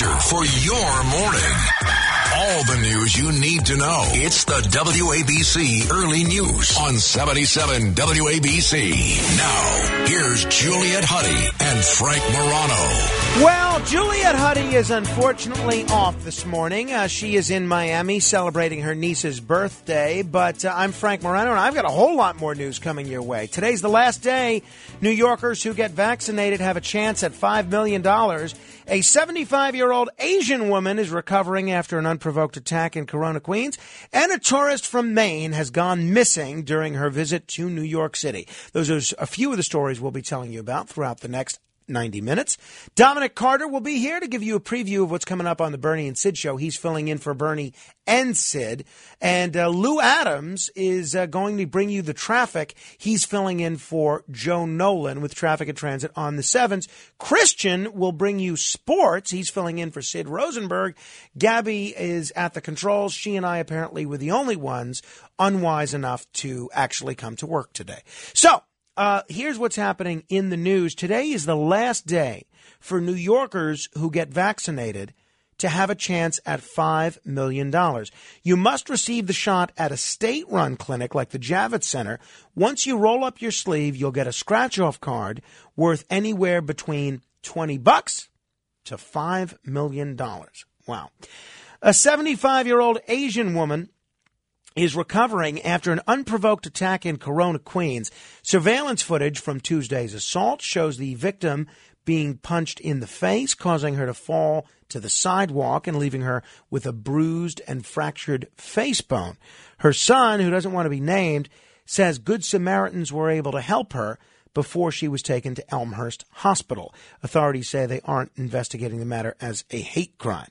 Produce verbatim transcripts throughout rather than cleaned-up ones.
booster for your morning. All the news you need to know. It's the W A B C Early News on seventy-seven W A B C. Now, here's Juliet Huddy and Frank Morano. Well, Juliet Huddy is unfortunately off this morning. Uh, she is in Miami celebrating her niece's birthday. But uh, I'm Frank Morano, and I've got a whole lot more news coming your way. Today's the last day New Yorkers who get vaccinated have a chance at five million dollars. A seventy-five-year-old Asian woman is recovering after an unprovoked attack in Corona, Queens, and a tourist from Maine has gone missing during her visit to New York City. Those are a few of the stories we'll be telling you about throughout the next ninety minutes. Dominic Carter will be here to give you a preview of what's coming up on the Bernie and Sid show. He's filling in for Bernie and Sid. And uh, Lou Adams is uh, going to bring you the traffic. He's filling in for Joe Nolan with Traffic and Transit on the sevens. Christian will bring you sports. He's filling in for Sid Rosenberg. Gabby is at the controls. She and I apparently were the only ones unwise enough to actually come to work today. So, Uh, here's what's happening in the news. Today is the last day for New Yorkers who get vaccinated to have a chance at five million dollars. You must receive the shot at a state-run clinic like the Javits Center. Once you roll up your sleeve, you'll get a scratch-off card worth anywhere between twenty bucks to five million dollars. Wow. A seventy-five-year-old Asian woman is recovering after an unprovoked attack in Corona, Queens. Surveillance footage from Tuesday's assault shows the victim being punched in the face, causing her to fall to the sidewalk and leaving her with a bruised and fractured face bone. Her son, who doesn't want to be named, says Good Samaritans were able to help her before she was taken to Elmhurst Hospital. Authorities say they aren't investigating the matter as a hate crime.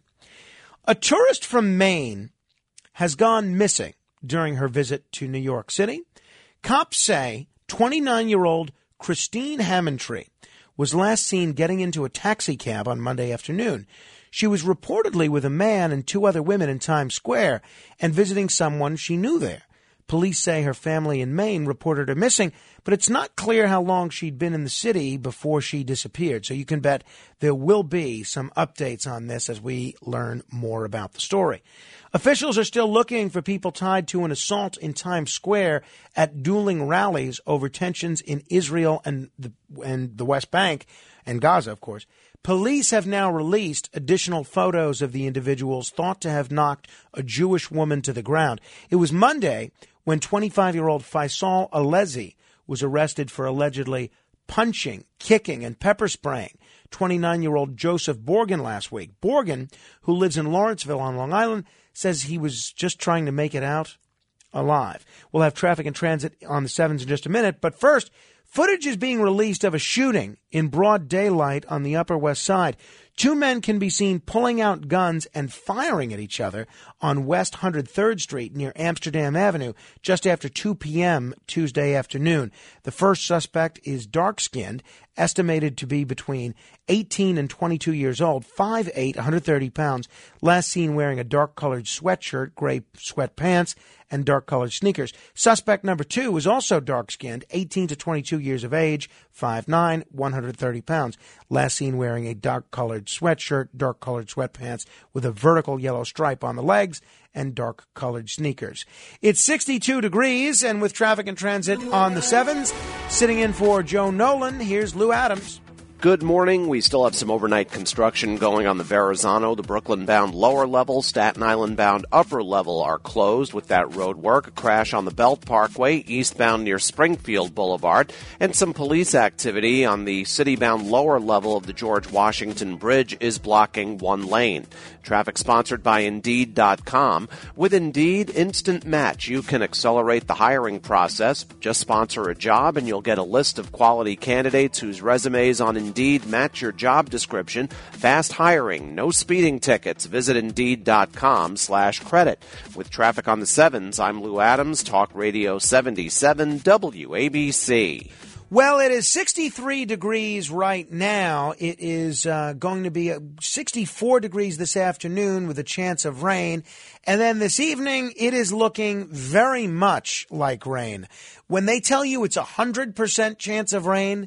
A tourist from Maine has gone missing during her visit to New York City. Cops say twenty-nine-year-old Christine Hammondtree was last seen getting into a taxi cab on Monday afternoon. She was reportedly with a man and two other women in Times Square and visiting someone she knew there. Police say her family in Maine reported her missing, but it's not clear how long she'd been in the city before she disappeared. So you can bet there will be some updates on this as we learn more about the story. Officials are still looking for people tied to an assault in Times Square at dueling rallies over tensions in Israel and the, and the West Bank and Gaza, of course. Police have now released additional photos of the individuals thought to have knocked a Jewish woman to the ground. It was Monday when twenty-five-year-old Faisal Alezi was arrested for allegedly punching, kicking, and pepper spraying twenty-nine-year-old Joseph Borgen last week. Borgen, who lives in Lawrenceville on Long Island, says he was just trying to make it out alive. We'll have Traffic and Transit on the sevens in just a minute, but first, footage is being released of a shooting in broad daylight on the Upper West Side. Two men can be seen pulling out guns and firing at each other on West one hundred third Street near Amsterdam Avenue just after two p.m. Tuesday afternoon. The first suspect is dark-skinned, estimated to be between eighteen and twenty-two years old, five foot eight, one hundred thirty pounds, last seen wearing a dark-colored sweatshirt, gray sweatpants, and dark-colored sneakers. Suspect number two was also dark-skinned, eighteen to twenty-two years of age, five foot nine, one hundred thirty pounds, last seen wearing a dark-colored sweatshirt, dark-colored sweatpants with a vertical yellow stripe on the legs, and dark-colored sneakers. It's sixty-two degrees, and with Traffic and Transit on the sevens, sitting in for Joe Nolan, here's Lou Adams. Good morning. We still have some overnight construction going on the Verrazano. The Brooklyn-bound lower level, Staten Island-bound upper level are closed with that road work. A crash on the Belt Parkway, eastbound near Springfield Boulevard, and some police activity on the city-bound lower level of the George Washington Bridge is blocking one lane. Traffic sponsored by Indeed dot com. With Indeed Instant Match, you can accelerate the hiring process. Just sponsor a job and you'll get a list of quality candidates whose resumes on Indeed match your job description. Fast hiring, no speeding tickets. Visit Indeed.com slash credit. With traffic on the sevens, I'm Lou Adams, Talk Radio seventy-seven W A B C. Well, it is sixty-three degrees right now. It is uh, going to be sixty-four degrees this afternoon with a chance of rain. And then this evening, it is looking very much like rain. When they tell you it's a one hundred percent chance of rain,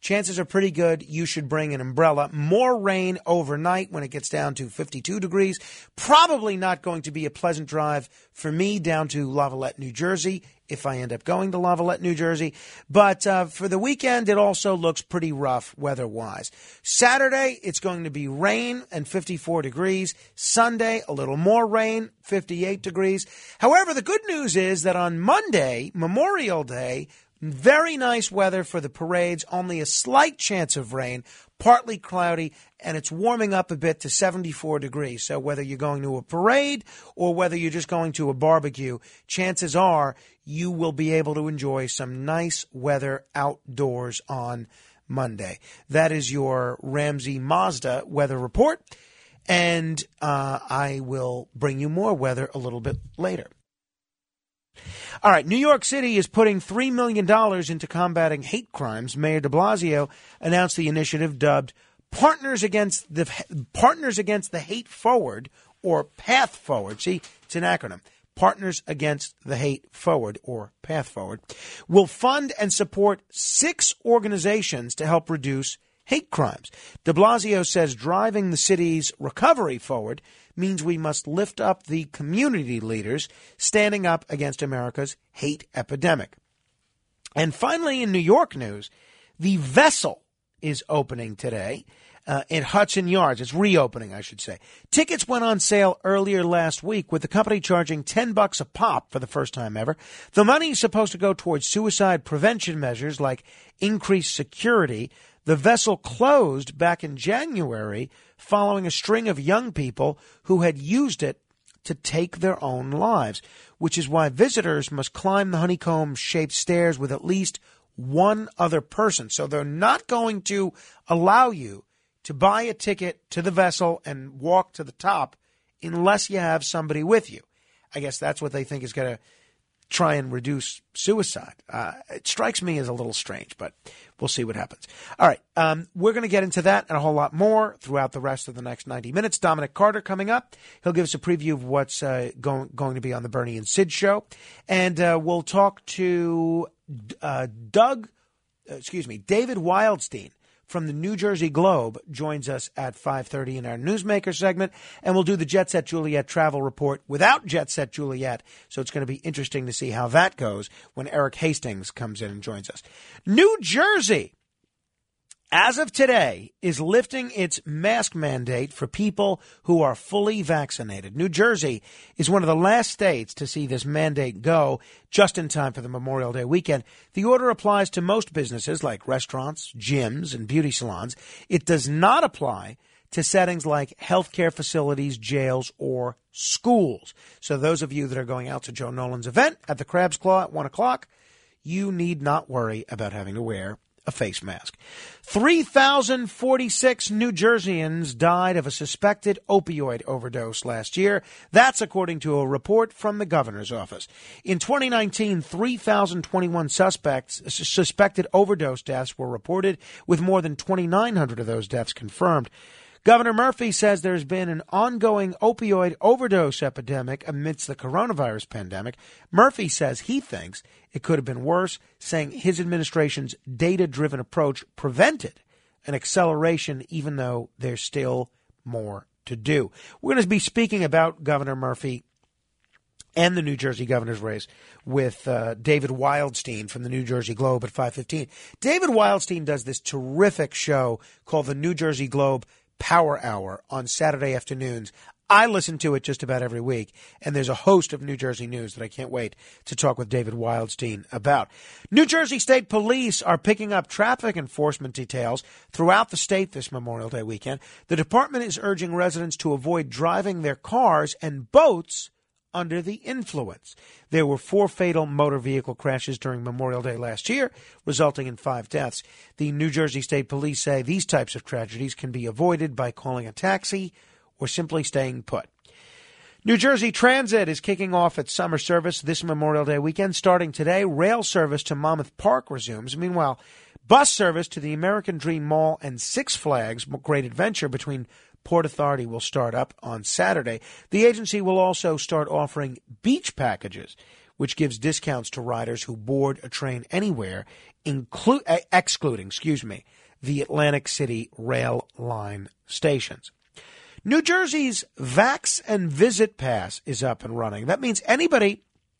chances are pretty good you should bring an umbrella. More rain overnight when it gets down to fifty-two degrees. Probably not going to be a pleasant drive for me down to Lavallette, New Jersey, if I end up going to Lavallette, New Jersey. But uh, for the weekend, it also looks pretty rough weather-wise. Saturday, it's going to be rain and fifty-four degrees. Sunday, a little more rain, fifty-eight degrees. However, the good news is that on Monday, Memorial Day, very nice weather for the parades, only a slight chance of rain, partly cloudy, and it's warming up a bit to seventy-four degrees. So whether you're going to a parade or whether you're just going to a barbecue, chances are you will be able to enjoy some nice weather outdoors on Monday. That is your Ramsey Mazda weather report, and uh, I will bring you more weather a little bit later. All right, New York City is putting three million dollars into combating hate crimes. Mayor de Blasio announced the initiative dubbed Partners Against the Partners Against the Hate Forward, or Path Forward. See, it's an acronym. Partners Against the Hate Forward, or Path Forward, will fund and support six organizations to help reduce hate crimes. De Blasio says driving the city's recovery forward means we must lift up the community leaders standing up against America's hate epidemic. And finally, in New York news, the Vessel is opening today uh, in Hudson Yards. It's reopening, I should say. Tickets went on sale earlier last week, with the company charging ten bucks a pop for the first time ever. The money is supposed to go towards suicide prevention measures like increased security. The Vessel closed back in January following a string of young people who had used it to take their own lives, which is why visitors must climb the honeycomb-shaped stairs with at least one other person. So they're not going to allow you to buy a ticket to the Vessel and walk to the top unless you have somebody with you. I guess that's what they think is going to try and reduce suicide. Uh, it strikes me as a little strange, but we'll see what happens. All right, um, we're going to get into that and a whole lot more throughout the rest of the next ninety minutes. Dominic Carter coming up. He'll give us a preview of what's uh, going, going to be on the Bernie and Sid show. And uh, we'll talk to uh, Doug, uh, excuse me, David Wildstein from the New Jersey Globe joins us at five thirty in our Newsmaker segment, and we'll do the Jet Set Juliet travel report without Jet Set Juliet, so it's going to be interesting to see how that goes when Eric Hastings comes in and joins us. New Jersey, as of today, is lifting its mask mandate for people who are fully vaccinated. New Jersey is one of the last states to see this mandate go just in time for the Memorial Day weekend. The order applies to most businesses like restaurants, gyms, and beauty salons. It does not apply to settings like healthcare facilities, jails, or schools. So those of you that are going out to Joe Nolan's event at the Crab's Claw at one o'clock, you need not worry about having to wear a face mask. three thousand forty-six New Jerseyans died of a suspected opioid overdose last year. That's according to a report from the governor's office. In twenty nineteen, three thousand twenty-one suspects, suspected overdose deaths were reported, with more than twenty-nine hundred of those deaths confirmed. Governor Murphy says there's been an ongoing opioid overdose epidemic amidst the coronavirus pandemic. Murphy says he thinks it could have been worse, saying his administration's data-driven approach prevented an acceleration, even though there's still more to do. We're going to be speaking about Governor Murphy and the New Jersey governor's race with uh, David Wildstein from the New Jersey Globe at five fifteen. David Wildstein does this terrific show called the New Jersey Globe Power Hour on Saturday afternoons. I listen to it just about every week, and there's a host of New Jersey news that I can't wait to talk with David Wildstein about. New Jersey State Police are picking up traffic enforcement details throughout the state this Memorial Day weekend. The department is urging residents to avoid driving their cars and boats under the influence. There were four fatal motor vehicle crashes during Memorial Day last year, resulting in five deaths. The New Jersey State Police say these types of tragedies can be avoided by calling a taxi or simply staying put. New Jersey Transit is kicking off its summer service this Memorial Day weekend. Starting today, rail service to Monmouth Park resumes. Meanwhile, bus service to the American Dream Mall and Six Flags Great Adventure between Port Authority will start up on Saturday. The agency will also start offering beach packages, which gives discounts to riders who board a train anywhere include uh, excluding, excuse me, the Atlantic City rail line stations. New Jersey's Vax and Visit Pass is up and running. That means anybody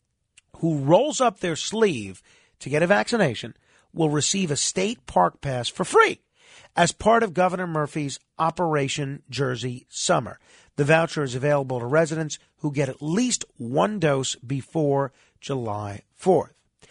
who rolls up their sleeve to get a vaccination will receive a state park pass for free as part of Governor Murphy's Operation Jersey Summer. The voucher is available to residents who get at least one dose before July fourth.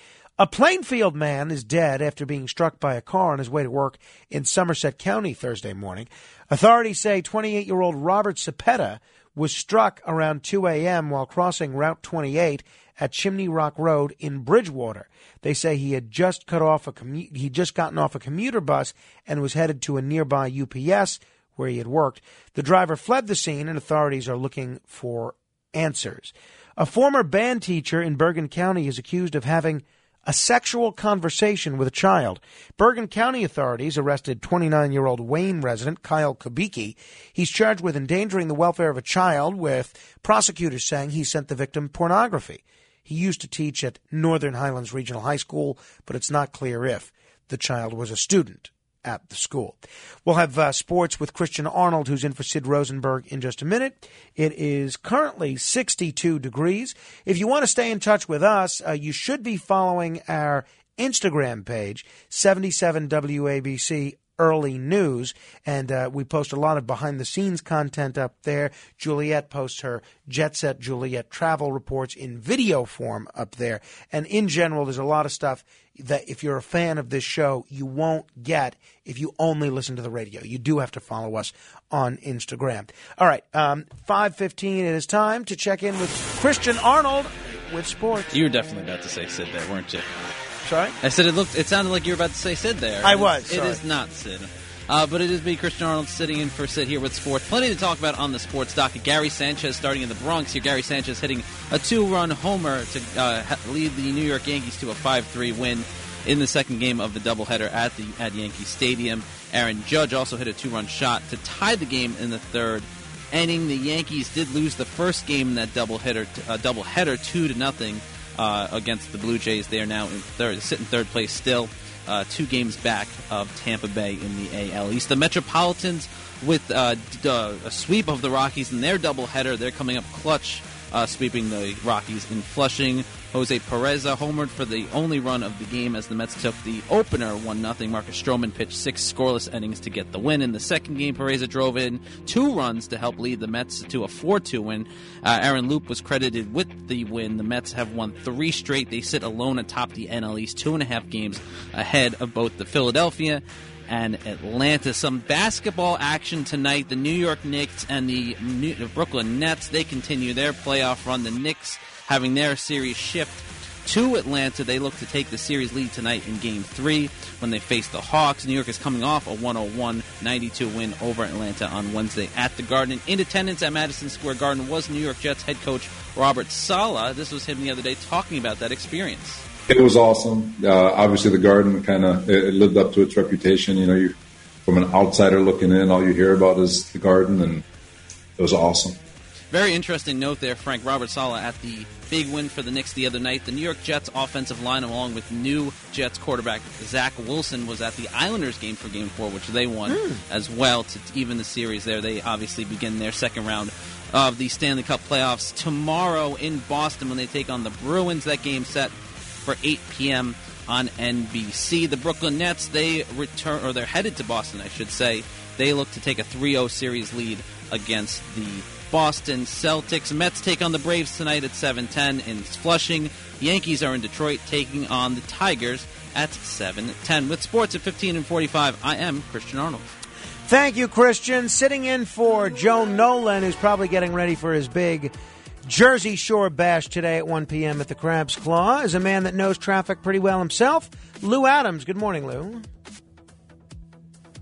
A Plainfield man is dead after being struck by a car on his way to work in Somerset County Thursday morning. Authorities say twenty-eight-year-old Robert Cepeda was struck around two a.m. while crossing Route twenty-eight at Chimney Rock Road in Bridgewater. They say he had just cut off a commu- he'd just gotten off a commuter bus and was headed to a nearby U P S where he had worked. The driver fled the scene, and authorities are looking for answers. A former band teacher in Bergen County is accused of having a sexual conversation with a child. Bergen County authorities arrested twenty-nine-year-old Wayne resident Kyle Kubicki. He's charged with endangering the welfare of a child, with prosecutors saying he sent the victim pornography. He used to teach at Northern Highlands Regional High School, but it's not clear if the child was a student at the school. We'll have uh, sports with Christian Arnold, who's in for Sid Rosenberg, in just a minute. It is currently sixty-two degrees. If you want to stay in touch with us, uh, you should be following our Instagram page, seventy-seven W A B C Early News, and uh, we post a lot of behind-the-scenes content up there. Juliet posts her Jet Set Juliet travel reports in video form up there. And in general, there's a lot of stuff that if you're a fan of this show, you won't get if you only listen to the radio. You do have to follow us on Instagram. All right, um, five fifteen, it is time to check in with Christian Arnold with sports. You were definitely about to say Sid there, weren't you? Sorry? I said it looked. It sounded like you were about to say Sid there. I was, It sorry. is not Sid. Uh, but it is me, Christian Arnold, sitting in for Sid here with sports. Plenty to talk about on the sports docket. Gary Sanchez starting in the Bronx here. Gary Sanchez hitting a two-run homer to uh, lead the New York Yankees to a five three win in the second game of the doubleheader at the at Yankee Stadium. Aaron Judge also hit a two-run shot to tie the game in the third inning. The Yankees did lose the first game in that doubleheader, uh, doubleheader two to nothing. Uh, against the Blue Jays. They are now in third, sit in third place still, uh, two games back of Tampa Bay in the A L East. The Metropolitans with uh, d- uh, a sweep of the Rockies in their doubleheader. They're coming up clutch, uh, sweeping the Rockies in Flushing. Jose Perez homered for the only run of the game as the Mets took the opener one nothing. Marcus Stroman pitched six scoreless innings to get the win. In the second game, Perez drove in two runs to help lead the Mets to a four two win. Uh, Aaron Loup was credited with the win. The Mets have won three straight. They sit alone atop the N L East, two and a half games ahead of both the Philadelphia and Atlanta. Some basketball action tonight. The New York Knicks and the New- Brooklyn Nets, they continue their playoff run. The Knicks having their series shift to Atlanta. They look to take the series lead tonight in Game three when they face the Hawks. New York is coming off a one oh one ninety-two win over Atlanta on Wednesday at the Garden. In attendance at Madison Square Garden was New York Jets head coach Robert Saleh. This was him the other day talking about that experience. It was awesome. Uh, obviously, the Garden kind of it lived up to its reputation. You know, you from an outsider looking in, all you hear about is the Garden, and it was awesome. Very interesting note there, Frank. Robert Saleh at the big win for the Knicks the other night. The New York Jets offensive line, along with new Jets quarterback Zach Wilson, was at the Islanders game for Game four, which they won mm. as well to even the series there. They obviously begin their second round of the Stanley Cup playoffs tomorrow in Boston when they take on the Bruins. That game set for eight p.m. on N B C. The Brooklyn Nets, they return, or they're headed to Boston, I should say. They look to take a three oh series lead against the Boston Celtics. Mets take on the Braves tonight at seven ten in Flushing. Yankees are in Detroit taking on the Tigers at seven ten. With sports at fifteen and forty-five, I am Christian Arnold. Thank you, Christian. Sitting in for Joe Nolan, who's probably getting ready for his big Jersey Shore bash today at one p.m. at the Crab's Claw, is a man that knows traffic pretty well himself, Lou Adams. Good morning, Lou.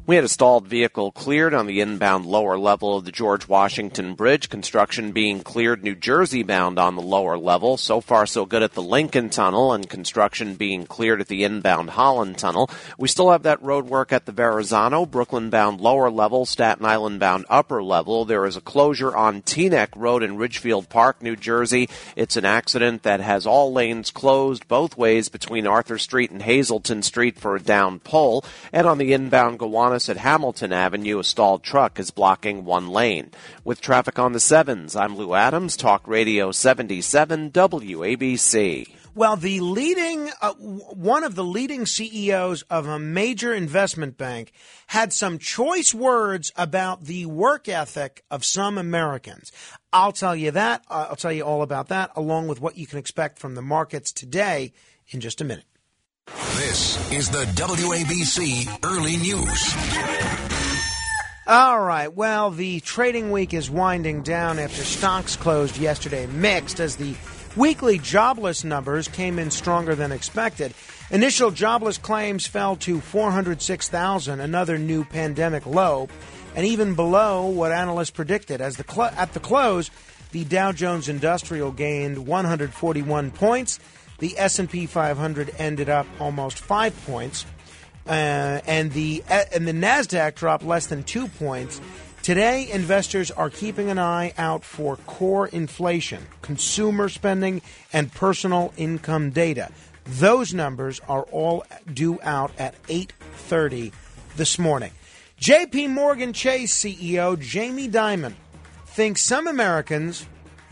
We had a stalled vehicle cleared on the inbound lower level of the George Washington Bridge. Construction being cleared New Jersey bound on the lower level. So far, so good at the Lincoln Tunnel, and construction being cleared at the inbound Holland Tunnel. We still have that road work at the Verrazano, Brooklyn bound lower level, Staten Island bound upper level. There is a closure on Teaneck Road in Ridgefield Park, New Jersey. It's an accident that has all lanes closed both ways between Arthur Street and Hazleton Street for a down pole. And on the inbound Gowanus at Hamilton Avenue, a stalled truck is blocking one lane. With traffic on the sevens, I'm Lou Adams, Talk Radio seventy-seven W A B C. Well, the leading, uh, one of the leading C E Os of a major investment bank had some choice words about the work ethic of some Americans. I'll tell you that. Uh, I'll tell you all about that, along with what you can expect from the markets today in just a minute. This is the W A B C Early News. All right. Well, the trading week is winding down after stocks closed yesterday mixed as the weekly jobless numbers came in stronger than expected. Initial jobless claims fell to four hundred six thousand, another new pandemic low, and even below what analysts predicted. As the cl- at the close, the Dow Jones Industrial gained one hundred forty-one points. The S and P five hundred ended up almost five points, uh, and the and the NASDAQ dropped less than two points. Today, investors are keeping an eye out for core inflation, consumer spending, and personal income data. Those numbers are all due out at eight thirty this morning. J P Morgan Chase C E O Jamie Dimon thinks some Americans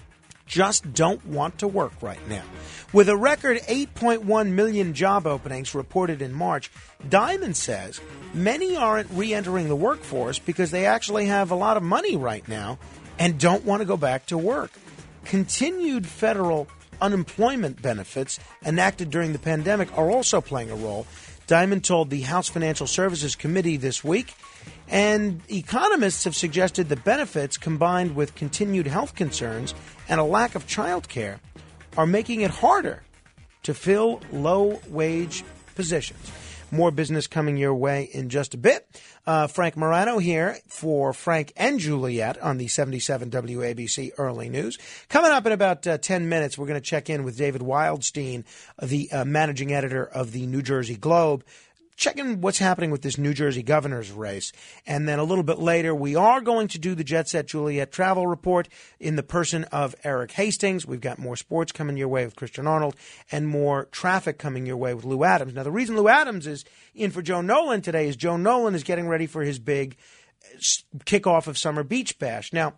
just don't want to work right now. With a record eight point one million job openings reported in March, Dimon says many aren't re-entering the workforce because they actually have a lot of money right now and don't want to go back to work. Continued federal unemployment benefits enacted during the pandemic are also playing a role. Dimon told the House Financial Services Committee this week, and economists have suggested the benefits combined with continued health concerns and a lack of child care are making it harder to fill low-wage positions. More business coming your way in just a bit. Uh, Frank Morano here for Frank and Juliet on the seventy-seven W A B C Early News. Coming up in about uh, ten minutes, we're going to check in with David Wildstein, the uh, managing editor of the New Jersey Globe, checking what's happening with this New Jersey governor's race. And then a little bit later, we are going to do the Jet Set Juliet travel report in the person of Eric Hastings. We've got more sports coming your way with Christian Arnold and more traffic coming your way with Lou Adams. Now, the reason Lou Adams is in for Joe Nolan today is Joe Nolan is getting ready for his big kickoff of Summer Beach Bash. Now,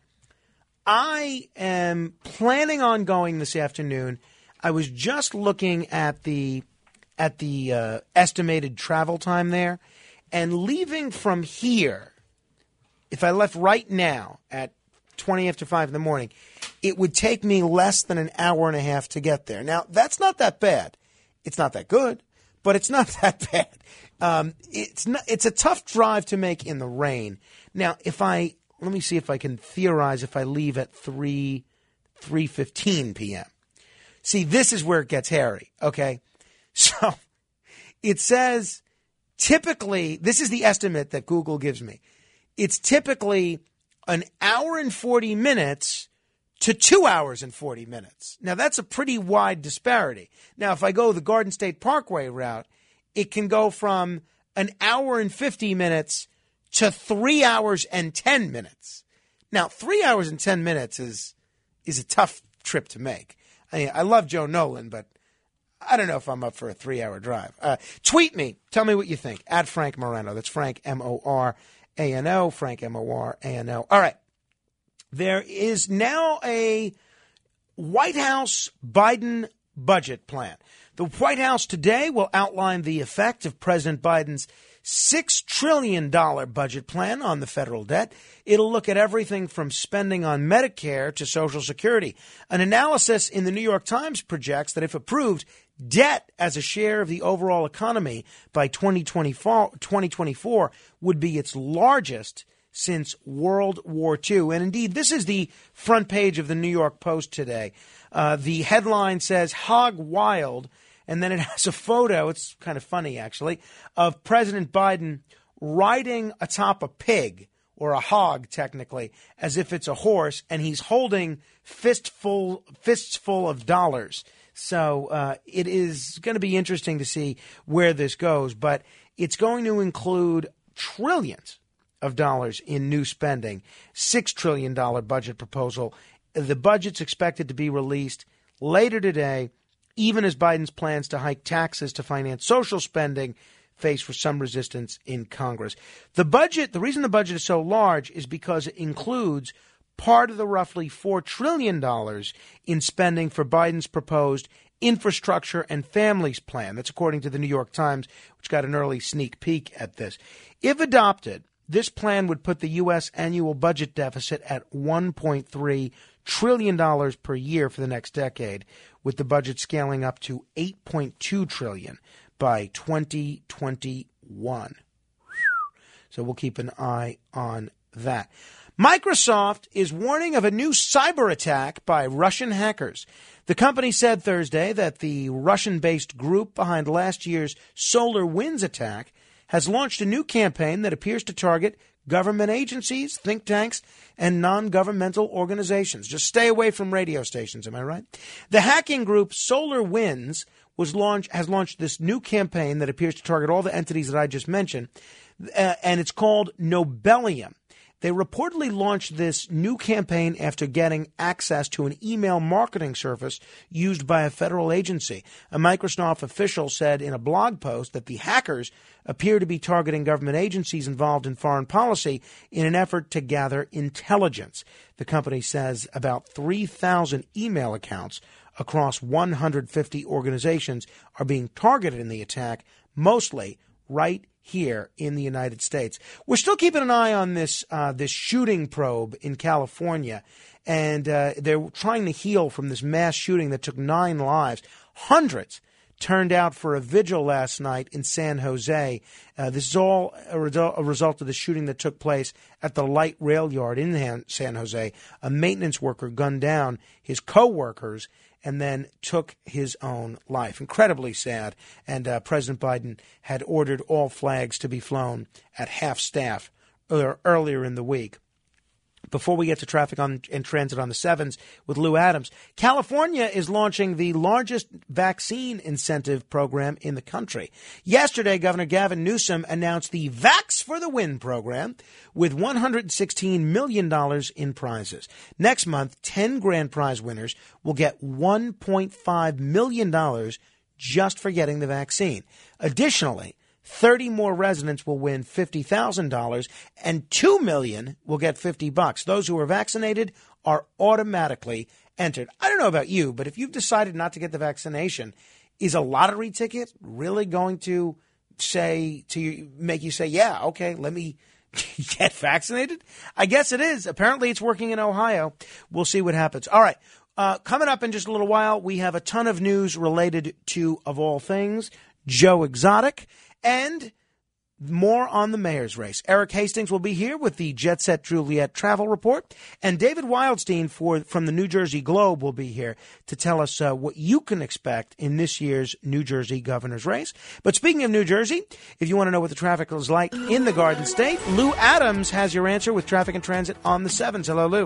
I am planning on going this afternoon. I was just looking at the at the uh, estimated travel time there, and leaving from here, if I left right now at twenty after five in the morning, it would take me less than an hour and a half to get there. Now, that's not that bad. It's not that good, but it's not that bad. Um, it's not, it's a tough drive to make in the rain. Now, if I, let me see if I can theorize if I leave at three, three fifteen p.m. See, this is where it gets hairy, okay? So it says typically, this is the estimate that Google gives me. It's typically an hour and forty minutes to two hours and forty minutes. Now, that's a pretty wide disparity. Now, if I go the Garden State Parkway route, it can go from an hour and fifty minutes to three hours and ten minutes. Now, three hours and ten minutes is is a tough trip to make. I mean, I love Joe Nolan, but I don't know if I'm up for a three-hour drive. Uh, tweet me. Tell me what you think. At Frank Morano. That's Frank, M O R A N O. Frank, M O R A N O. All right. There is now a White House Biden budget plan. The White House today will outline the effect of President Biden's six trillion dollars budget plan on the federal debt. It'll look at everything from spending on Medicare to Social Security. An analysis in the New York Times projects that if approved, debt as a share of the overall economy by twenty twenty-four would be its largest since World War Two. And indeed, this is the front page of the New York Post today. Uh, the headline says, Hog Wild, and then it has a photo, it's kind of funny actually, of President Biden riding atop a pig, or a hog, technically, as if it's a horse, and he's holding fistful, fists full of dollars. So uh, it is going to be interesting to see where this goes, but it's going to include trillions of dollars in new spending, six trillion dollars budget proposal. The budget's expected to be released later today, even as Biden's plans to hike taxes to finance social spending face for some resistance in Congress. The budget, the reason the budget is so large is because it includes part of the roughly four trillion dollars in spending for Biden's proposed infrastructure and families plan. That's according to the New York Times, which got an early sneak peek at this. If adopted, this plan would put the U S annual budget deficit at one point three trillion dollars per year for the next decade, with the budget scaling up to eight point two trillion dollars by twenty twenty-one. So we'll keep an eye on that. Microsoft is warning of a new cyber attack by Russian hackers. The company said Thursday that the Russian-based group behind last year's SolarWinds attack has launched a new campaign that appears to target government agencies, think tanks, and non-governmental organizations. Just stay away from radio stations, am I right? The hacking group SolarWinds was launched, has launched this new campaign that appears to target all the entities that I just mentioned, uh, and it's called Nobelium. They reportedly launched this new campaign after getting access to an email marketing service used by a federal agency. A Microsoft official said in a blog post that the hackers appear to be targeting government agencies involved in foreign policy in an effort to gather intelligence. The company says about three thousand email accounts across one hundred fifty organizations are being targeted in the attack, mostly right here in the United States. We're still keeping an eye on this uh, this shooting probe in California, and uh, they're trying to heal from this mass shooting that took nine lives. Hundreds turned out for a vigil last night in San Jose. Uh, this is all a, result, a result of the shooting that took place at the light rail yard in San Jose. A maintenance worker gunned down his co-workers and then took his own life. Incredibly sad. And uh, President Biden had ordered all flags to be flown at half staff earlier in the week. Before we get to traffic on and transit on the sevens with Lou Adams, California is launching the largest vaccine incentive program in the country. Yesterday, Governor Gavin Newsom announced the Vax for the Win program with one hundred sixteen million dollars in prizes. Next month, ten grand prize winners will get one point five million dollars just for getting the vaccine. Additionally, thirty more residents will win fifty thousand dollars, and two million dollars will get fifty bucks. Those who are vaccinated are automatically entered. I don't know about you, but if you've decided not to get the vaccination, is a lottery ticket really going to say to you, make you say, yeah, okay, let me get vaccinated? I guess it is. Apparently it's working in Ohio. We'll see what happens. All right. Uh, coming up in just a little while, we have a ton of news related to, of all things, Joe Exotic. And more on the mayor's race. Eric Hastings will be here with the Jet Set Juliet travel report. And David Wildstein for, from the New Jersey Globe will be here to tell us uh, what you can expect in this year's New Jersey governor's race. But speaking of New Jersey, if you want to know what the traffic is like in the Garden State, Lou Adams has your answer with traffic and transit on the sevens. Hello, Lou.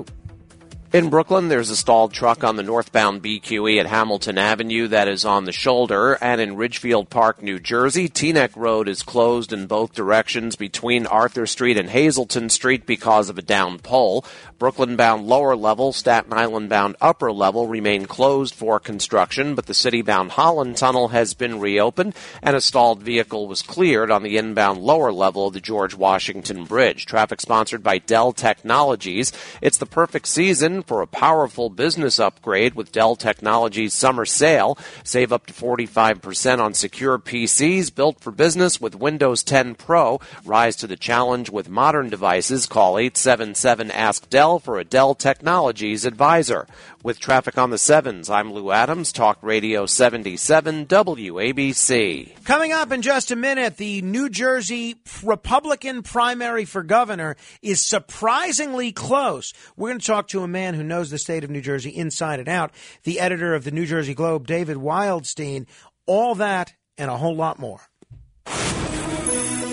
In Brooklyn, there's a stalled truck on the northbound B Q E at Hamilton Avenue that is on the shoulder. And in Ridgefield Park, New Jersey, Teaneck Road is closed in both directions between Arthur Street and Hazleton Street because of a down pole. Brooklyn-bound lower level, Staten Island-bound upper level remain closed for construction, but the city-bound Holland Tunnel has been reopened, and a stalled vehicle was cleared on the inbound lower level of the George Washington Bridge. Traffic sponsored by Dell Technologies. It's the perfect season for a powerful business upgrade with Dell Technologies Summer Sale. Save up to forty-five percent on secure P Cs built for business with Windows ten Pro. Rise to the challenge with modern devices. Call eight seven seven ask Dell for a Dell Technologies advisor. With traffic on the sevens, I'm Lou Adams, Talk Radio seventy-seven W A B C. Coming up in just a minute, the New Jersey Republican primary for governor is surprisingly close. We're going to talk to a man who knows the state of New Jersey inside and out, the editor of the New Jersey Globe, David Wildstein. All that and a whole lot more. For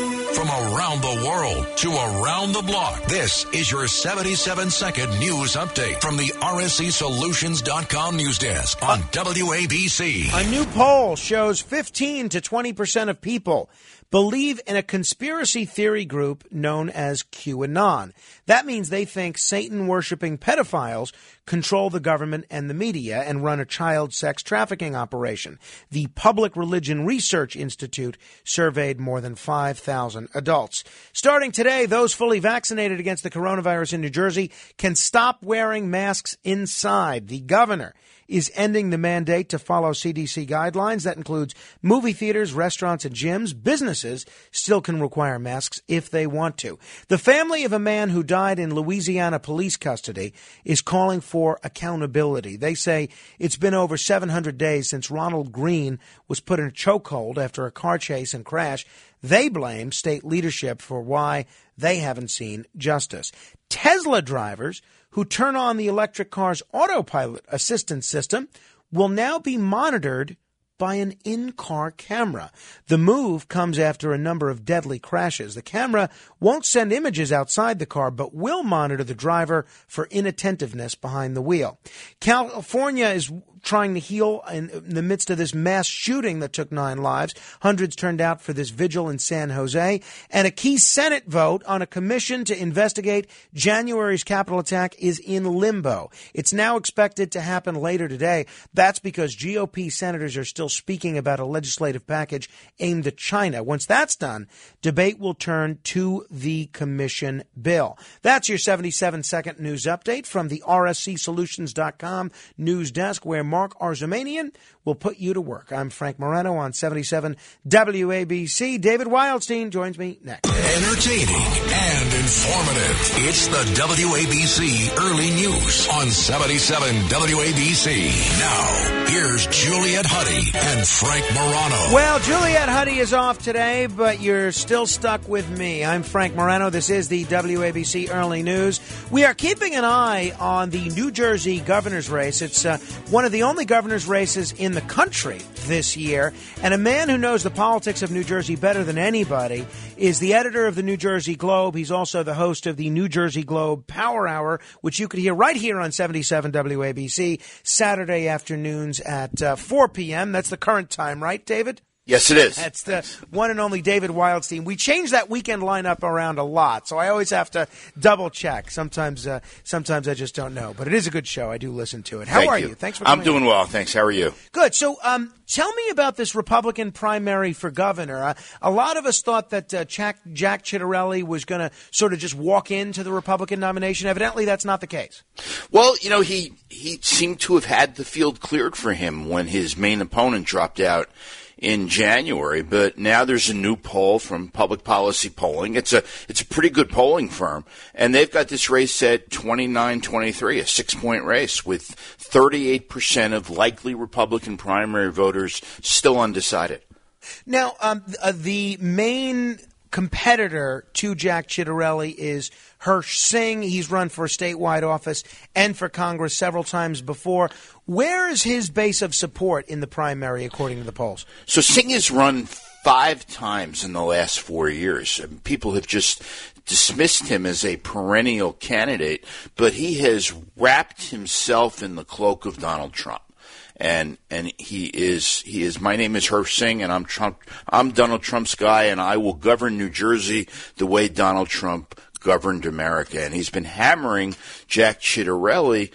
from around the world to around the block. This is your seventy-seven second news update from the R S C Solutions dot com news desk on W A B C. A new poll shows fifteen to twenty percent of people believe in a conspiracy theory group known as QAnon. That means they think Satan-worshipping pedophiles control the government and the media and run a child sex trafficking operation. The Public Religion Research Institute surveyed more than five thousand adults. Starting today, those fully vaccinated against the coronavirus in New Jersey can stop wearing masks inside. The governor is ending the mandate to follow C D C guidelines. That includes movie theaters, restaurants, and gyms. Businesses still can require masks if they want to. The family of a man who died in Louisiana police custody is calling for accountability. They say it's been over seven hundred days since Ronald Green was put in a chokehold after a car chase and crash. They blame state leadership for why they haven't seen justice. Tesla drivers who turn on the electric car's autopilot assistance system will now be monitored by an in-car camera. The move comes after a number of deadly crashes. The camera won't send images outside the car, but will monitor the driver for inattentiveness behind the wheel. California is trying to heal in the midst of this mass shooting that took nine lives. Hundreds turned out for this vigil in San Jose. And a key Senate vote on a commission to investigate January's Capitol attack is in limbo. It's now expected to happen later today. That's because G O P senators are still speaking about a legislative package aimed at China. Once that's done, debate will turn to the commission bill. That's your seventy-seven second news update from the R S C Solutions dot com news desk, where Mark Arzamanian will put you to work. I'm Frank Morano on seventy-seven W A B C. David Wildstein joins me next. Entertaining and informative. It's the W A B C Early News on seventy-seven W A B C. Now, here's Juliet Huddy and Frank Morano. Well, Juliet Huddy is off today, but you're still stuck with me. I'm Frank Morano. This is the W A B C Early News. We are keeping an eye on the New Jersey governor's race. It's uh, one of the only governor's races in the country this year, and a man who knows the politics of New Jersey better than anybody is the editor of the New Jersey Globe. He's also the host of the New Jersey Globe Power Hour, which you could hear right here on seventy-seven W A B C Saturday afternoons at uh, four p.m. That's the current time, right, David? Yes, it is. That's the one and only David Wildstein. We change that weekend lineup around a lot, so I always have to double check. Sometimes, uh, sometimes I just don't know, but it is a good show. I do listen to it. How Thank are you. you? Thanks for coming. I'm doing in. well, thanks. How are you? Good. So, um, tell me about this Republican primary for governor. Uh, a lot of us thought that uh, Jack, Jack Ciattarelli was going to sort of just walk into the Republican nomination. Evidently, that's not the case. Well, you know, he he seemed to have had the field cleared for him when his main opponent dropped out in January, but now there's a new poll from Public Policy Polling. It's a it's a pretty good polling firm, and they've got this race at twenty-nine twenty-three, a six-point race with thirty-eight percent of likely Republican primary voters still undecided. Now, um, uh, the main competitor to Jack Ciattarelli is Hirsch Singh. He's run for statewide office and for Congress several times before. Where is his base of support in the primary, according to the polls? So Singh has run five times in the last four years. People have just dismissed him as a perennial candidate, but he has wrapped himself in the cloak of Donald Trump. And and he is he is my name is Hirsch Singh, and I'm Trump I'm Donald Trump's guy, and I will govern New Jersey the way Donald Trump governed America. And he's been hammering Jack Ciattarelli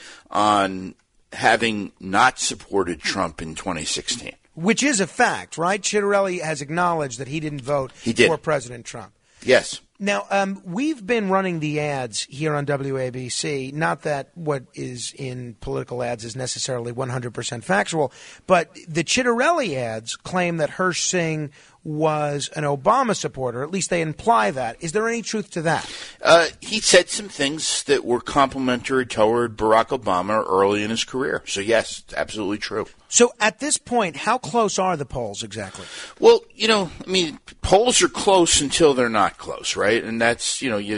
on having not supported Trump in twenty sixteen. Which is a fact, right? Ciattarelli has acknowledged that he didn't vote he did. for President Trump. Yes. Now, um, we've been running the ads here on W A B C. Not that what is in political ads is necessarily one hundred percent factual, but the Ciattarelli ads claim that Hirsch Singh was an Obama supporter. At least they imply that. Is there any truth to that? Uh, he said some things that were complimentary toward Barack Obama early in his career. So, yes, absolutely true. So at this point, how close are the polls exactly? Well, you know, I mean, polls are close until they're not close, right? And that's, you know, you, you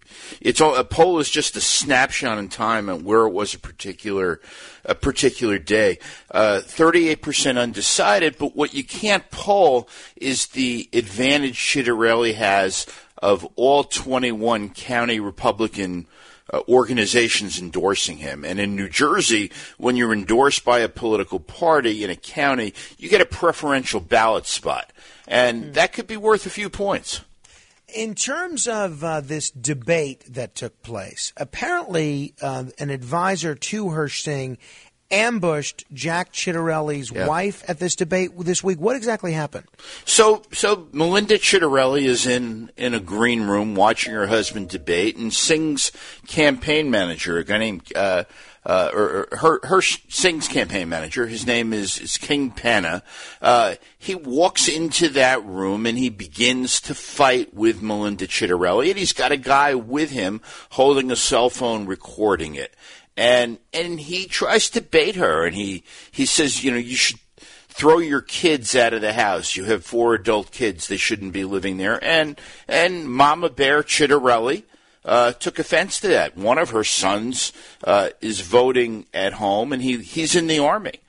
it's all, a poll is just a snapshot in time and where it was a particular a particular day. Uh, thirty-eight percent undecided, but what you can't poll is the advantage Chitterelli has of all twenty-one county Republican uh, organizations endorsing him. And in New Jersey, when you're endorsed by a political party in a county, you get a preferential ballot spot. And mm. that could be worth a few points. In terms of uh, this debate that took place, apparently uh, an advisor to Hersh Singh ambushed Jack Chitterelli's yeah. wife at this debate this week. What exactly happened? So, so Melinda Chitterelli is in, in a green room watching her husband debate, and Singh's campaign manager, a guy named uh, uh, or, or her, her Singh's campaign manager, his name is, is King Panna. Uh, he walks into that room and he begins to fight with Melinda Chitterelli, and he's got a guy with him holding a cell phone recording it. And and he tries to bait her, and he, he says, you know, you should throw your kids out of the house. You have four adult kids. They shouldn't be living there. And and Mama Bear Chitterelli uh, took offense to that. One of her sons uh, is voting at home, and he, he's in the Army.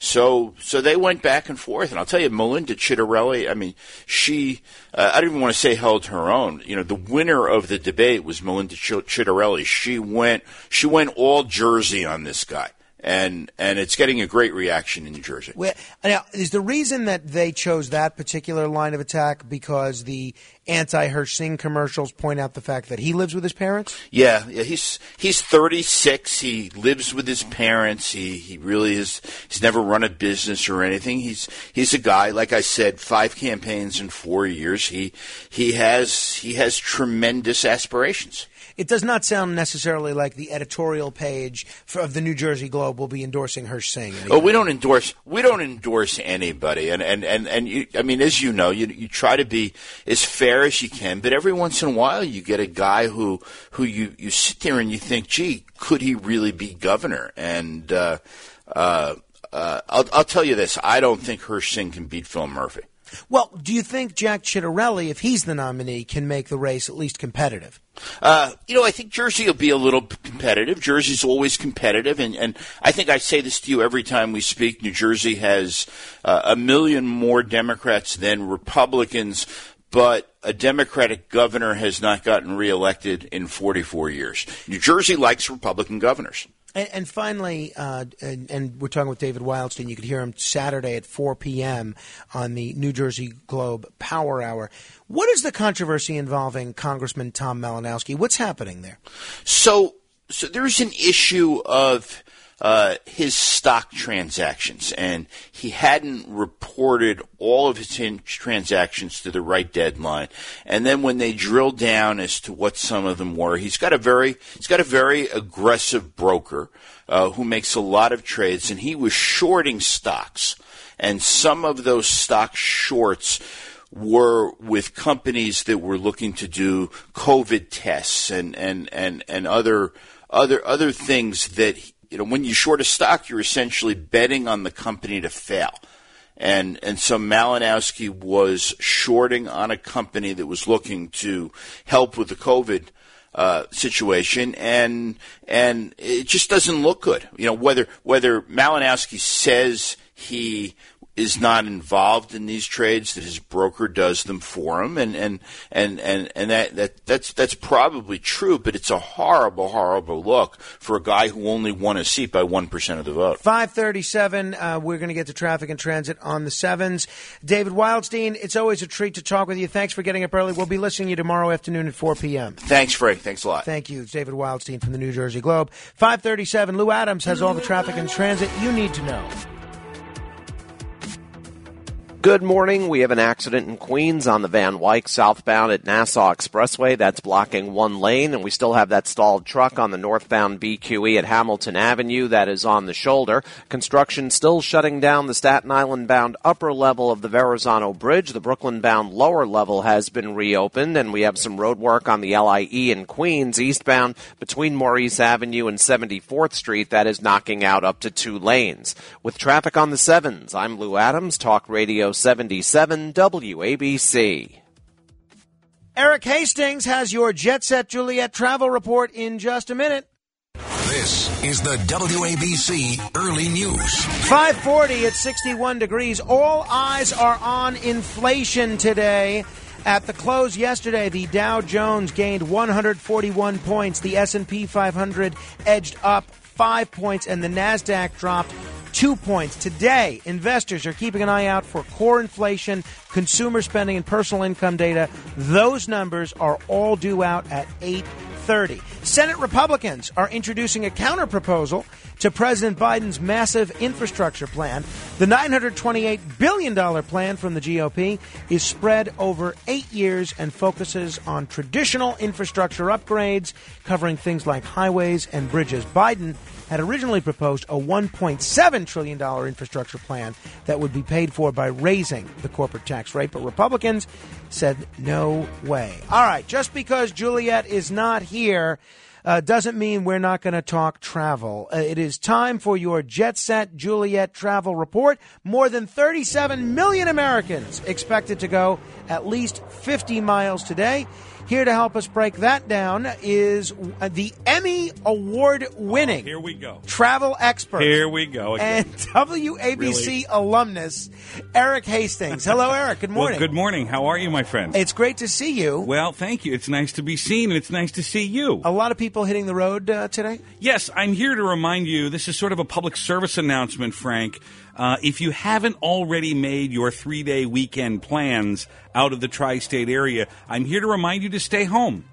So so they went back and forth, and I'll tell you, Melinda Chitterelli, I mean, she, uh, I don't even want to say held her own. You know, the winner of the debate was Melinda Ch- Chitterelli. She went, she went all Jersey on this guy. And and it's getting a great reaction in New Jersey. Well, now, is the reason that they chose that particular line of attack because the anti-Hersh Singh commercials point out the fact that he lives with his parents? Yeah, yeah, he's he's thirty-six. He lives with his parents. He he really is. He's never run a business or anything. He's he's a guy, like I said, five campaigns in four years. He he has he has tremendous aspirations. It does not sound necessarily like the editorial page for, of the New Jersey Globe will be endorsing Hersh Singh. Oh, we don't endorse we don't endorse anybody, and and and, and you, I mean, as you know, you you try to be as fair as you can, but every once in a while you get a guy who who you, you sit there and you think, gee, could he really be governor? And uh, uh, uh, I'll I'll tell you this: I don't think Hersh Singh can beat Phil Murphy. Well, do you think Jack Chitterelli, if he's the nominee, can make the race at least competitive? Uh, you know, I think Jersey will be a little competitive. Jersey's always competitive, and, and I think I say this to you every time we speak. New Jersey has uh, a million more Democrats than Republicans, but a Democratic governor has not gotten reelected in forty-four years. New Jersey likes Republican governors. And, and finally, uh, and, and we're talking with David Wildstein. You could hear him Saturday at four p.m. on the New Jersey Globe Power Hour. What is the controversy involving Congressman Tom Malinowski? What's happening there? So, so there's an issue of uh, his stock transactions, and he hadn't reported all of his in- transactions to the right deadline. And then when they drilled down as to what some of them were, he's got a very he's got a very aggressive broker uh, who makes a lot of trades, and he was shorting stocks, and some of those stock shorts were with companies that were looking to do COVID tests and and and and other other other things that. You know, when you short a stock, you're essentially betting on the company to fail. And and so Malinowski was shorting on a company that was looking to help with the COVID uh, situation, and and it just doesn't look good. You know, whether whether Malinowski says he is not involved in these trades, that his broker does them for him, and and and and, and that, that that's that's probably true, but it's a horrible, horrible look for a guy who only won a seat by one percent of the vote. five thirty-seven, uh, we're going to get to traffic and transit on the sevens. David Wildstein, it's always a treat to talk with you. Thanks for getting up early. We'll be listening to you tomorrow afternoon at four p.m. Thanks, Frank. Thanks a lot. Thank you. It's David Wildstein from the New Jersey Globe. five thirty-seven, Lou Adams has all the traffic and transit you need to know. Good morning. We have an accident in Queens on the Van Wyck southbound at Nassau Expressway. That's blocking one lane, and we still have that stalled truck on the northbound B Q E at Hamilton Avenue. That is on the shoulder. Construction still shutting down the Staten Island-bound upper level of the Verrazano Bridge. The Brooklyn-bound lower level has been reopened, and we have some road work on the L I E in Queens eastbound between Maurice Avenue and seventy-fourth Street. That is knocking out up to two lanes. With traffic on the sevens, I'm Lou Adams, Talk Radio seventy-seven W A B C. Eric Hastings has your Jet Set Juliet travel report in just a minute. This is the W A B C Early News. five forty at sixty-one degrees. All eyes are on inflation today. At the close yesterday, the Dow Jones gained one hundred forty-one points. The S and P five hundred edged up five points, and the NASDAQ dropped two points. Today, investors are keeping an eye out for core inflation, consumer spending, and personal income data. Those numbers are all due out at eight thirty. Senate Republicans are introducing a counterproposal to President Biden's massive infrastructure plan. The nine hundred twenty-eight billion dollars plan from the G O P is spread over eight years and focuses on traditional infrastructure upgrades, covering things like highways and bridges. Biden had originally proposed a one point seven trillion dollars infrastructure plan that would be paid for by raising the corporate tax rate, but Republicans said no way. All right, just because Juliet is not here uh, doesn't mean we're not going to talk travel. Uh, it is time for your Jet Set Juliet travel report. More than thirty-seven million Americans expected to go at least fifty miles today. Here to help us break that down is the Emmy Award-winning oh, here we go. travel expert. Here we go again. And W A B C Really? alumnus, Eric Hastings. Hello, Eric. Good morning. Well, good morning. How are you, my friend? It's great to see you. Well, thank you. It's nice to be seen, and it's nice to see you. A lot of people hitting the road uh, today? Yes, I'm here to remind you, this is sort of a public service announcement, Frank. Uh, if you haven't already made your three-day weekend plans out of the tri-state area, I'm here to remind you to stay home.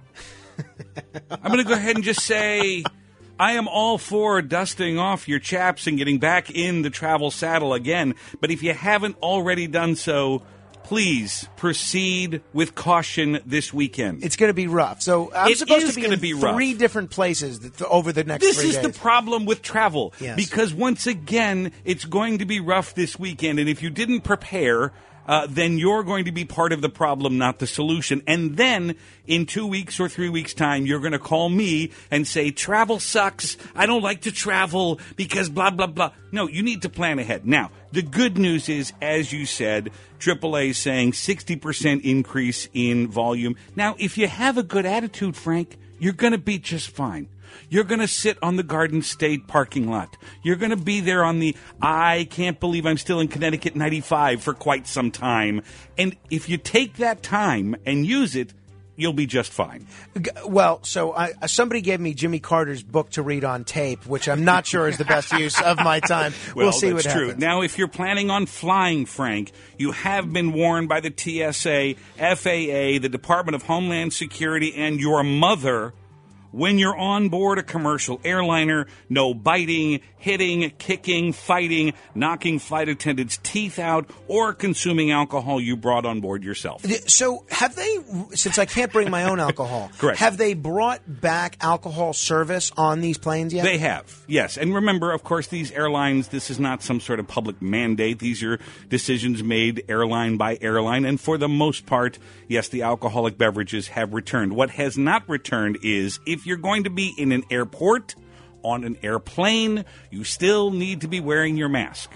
I'm going to go ahead and just say I am all for dusting off your chaps and getting back in the travel saddle again. But if you haven't already done so, please proceed with caution this weekend. It's going to be rough. So I'm It supposed is to be gonna in be rough. three different places th- over the next This three is days. the problem with travel. Yes. Because once again, it's going to be rough this weekend. And if you didn't prepare, uh, then you're going to be part of the problem, not the solution. And then in two weeks or three weeks' time, you're going to call me and say, travel sucks. I don't like to travel because blah, blah, blah. No, you need to plan ahead. Now, the good news is, as you said, triple A saying sixty percent increase in volume. Now, if you have a good attitude, Frank, you're going to be just fine. You're going to sit on the Garden State parking lot. You're going to be there on the I can't believe I'm still in Connecticut ninety-five for quite some time. And if you take that time and use it, you'll be just fine. G- Well, so I, uh, somebody gave me Jimmy Carter's book to read on tape, which I'm not sure is the best use of my time. Well, we'll see that's what true. happens. Now, if you're planning on flying, Frank, you have been warned by the T S A, F A A, the Department of Homeland Security, and your mother. When you're on board a commercial airliner, no biting, hitting, kicking, fighting, knocking flight attendants' teeth out, or consuming alcohol you brought on board yourself. So have they, since I can't bring my own alcohol, Correct. have they brought back alcohol service on these planes yet? They have, yes. And remember, of course, these airlines, this is not some sort of public mandate. These are decisions made airline by airline. And for the most part, yes, the alcoholic beverages have returned. What has not returned is if you're going to be in an airport, on an airplane, you still need to be wearing your mask.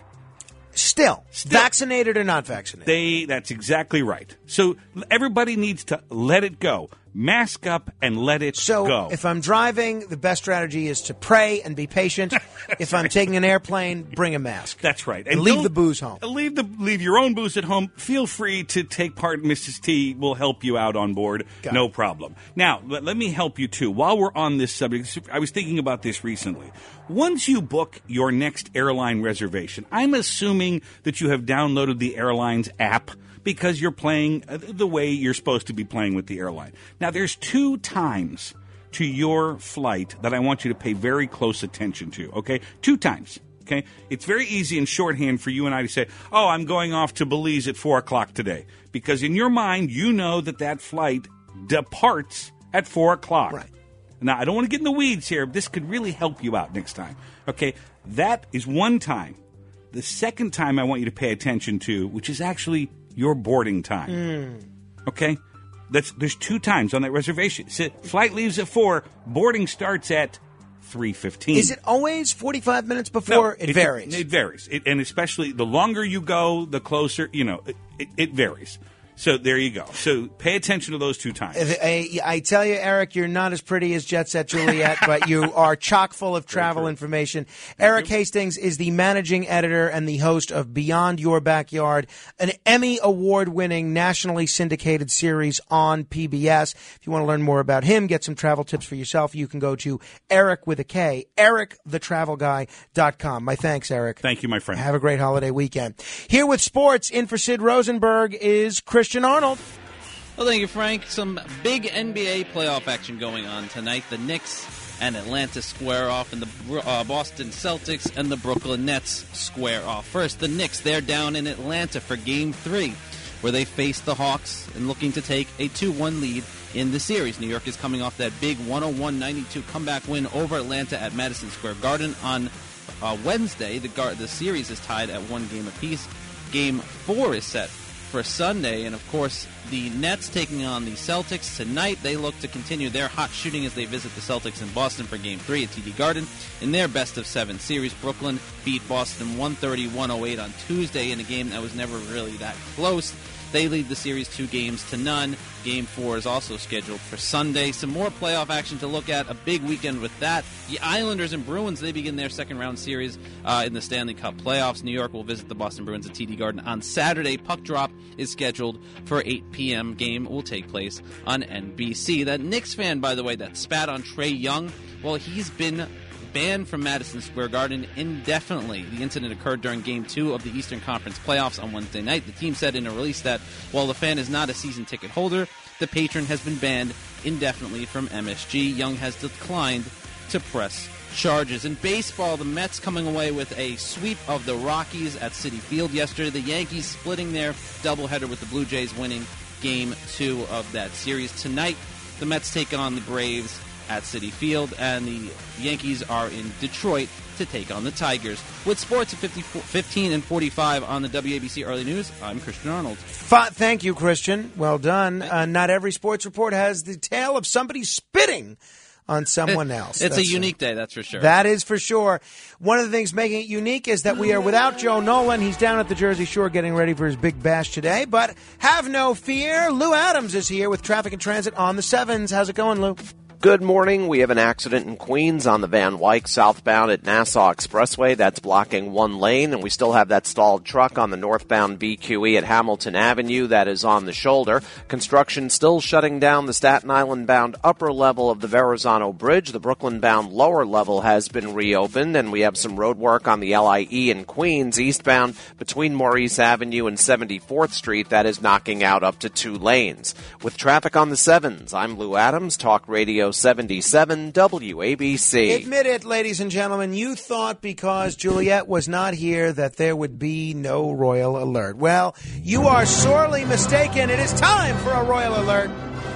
Still, Still. vaccinated or not vaccinated? They, that's exactly right. So everybody needs to let it go. Mask up and let it So go. if I'm driving, the best strategy is to pray and be patient. If I'm taking an airplane, bring a mask. That's right. And leave don't- the booze home. Leave the leave your own booze at home. Feel free to take part. Missus T will help you out on board. Got no it. problem. Now, let, let me help you too. While we're on this subject, I was thinking about this recently. Once you book your next airline reservation, I'm assuming that you have downloaded the airline's app because you're playing the way you're supposed to be playing with the airline. Now, there's two times to your flight that I want you to pay very close attention to, okay? Two times, okay? It's very easy in shorthand for you and I to say, oh, I'm going off to Belize at four o'clock today. Because in your mind, you know that that flight departs at four o'clock. Right. Now, I don't want to get in the weeds here. This could really help you out next time, okay? That is one time. The second time I want you to pay attention to, which is actually your boarding time. Mm. Okay? That's there's two times on that reservation. So flight leaves at four, boarding starts at three fifteen. Is it always forty-five minutes before? No, it, varies. It, varies. It, and especially the longer you go, the closer, you know, it, it, it varies. So there you go. So pay attention to those two times. I, I tell you, Eric, you're not as pretty as Jet Set Juliet, but you are chock full of travel information. Eric Hastings is the managing editor and the host of Beyond Your Backyard, an Emmy Award-winning, nationally syndicated series on P B S. If you want to learn more about him, get some travel tips for yourself, you can go to Eric with a K, eric the travel guy dot com. My thanks, Eric. Thank you, my friend. Have a great holiday weekend. Here with sports, in for Sid Rosenberg is Christian Arnold. Well, thank you, Frank. Some big N B A playoff action going on tonight. The Knicks and Atlanta square off, and the uh, Boston Celtics and the Brooklyn Nets square off. First, the Knicks, they're down in Atlanta for Game three, where they face the Hawks and looking to take a two one lead in the series. New York is coming off that big one oh one ninety-two comeback win over Atlanta at Madison Square Garden on uh, Wednesday. The, gar- the series is tied at one game apiece. Game four is set for Sunday, and of course the Nets taking on the Celtics tonight. They look to continue their hot shooting as they visit the Celtics in Boston for Game three at T D Garden. In their best of seven series, Brooklyn beat Boston one thirty to one oh eight on Tuesday in a game that was never really that close. They lead the series two games to none. Game four is also scheduled for Sunday. Some more playoff action to look at. A big weekend with that. The Islanders and Bruins, they begin their second round series uh, in the Stanley Cup playoffs. New York will visit the Boston Bruins at T D Garden on Saturday. Puck drop is scheduled for eight p.m. Game will take place on N B C. That Knicks fan, by the way, that spat on Trae Young, well, he's been banned from Madison Square Garden indefinitely. The incident occurred during Game two of the Eastern Conference playoffs on Wednesday night. The team said in a release that while the fan is not a season ticket holder, the patron has been banned indefinitely from M S G. Young has declined to press charges. In baseball, the Mets coming away with a sweep of the Rockies at Citi Field yesterday. The Yankees splitting their doubleheader with the Blue Jays winning Game two of that series. Tonight, the Mets take on the Braves at Citi Field, and the Yankees are in Detroit to take on the Tigers. With sports at fifteen and forty-five on the W A B C Early News, I'm Christian Arnold. F- thank you, Christian. Well done. Uh, not every sports report has the tale of somebody spitting on someone else. It's that's a unique day, that's for sure. That is for sure. One of the things making it unique is that we are without Joe Nolan. He's down at the Jersey Shore getting ready for his big bash today. But have no fear. Lou Adams is here with Traffic and Transit on the sevens. How's it going, Lou? Good morning. We have an accident in Queens on the Van Wyck southbound at Nassau Expressway. That's blocking one lane, and we still have that stalled truck on the northbound B Q E at Hamilton Avenue. That is on the shoulder. Construction still shutting down the Staten Island-bound upper level of the Verrazano Bridge. The Brooklyn-bound lower level has been reopened, and we have some road work on the L I E in Queens, eastbound between Maurice Avenue and seventy-fourth Street. That is knocking out up to two lanes. With traffic on the sevens, I'm Lou Adams, Talk Radio seventy-seven W A B C. Admit it, ladies and gentlemen, you thought because Juliet was not here that there would be no royal alert. Well, you are sorely mistaken. It is time for a royal alert.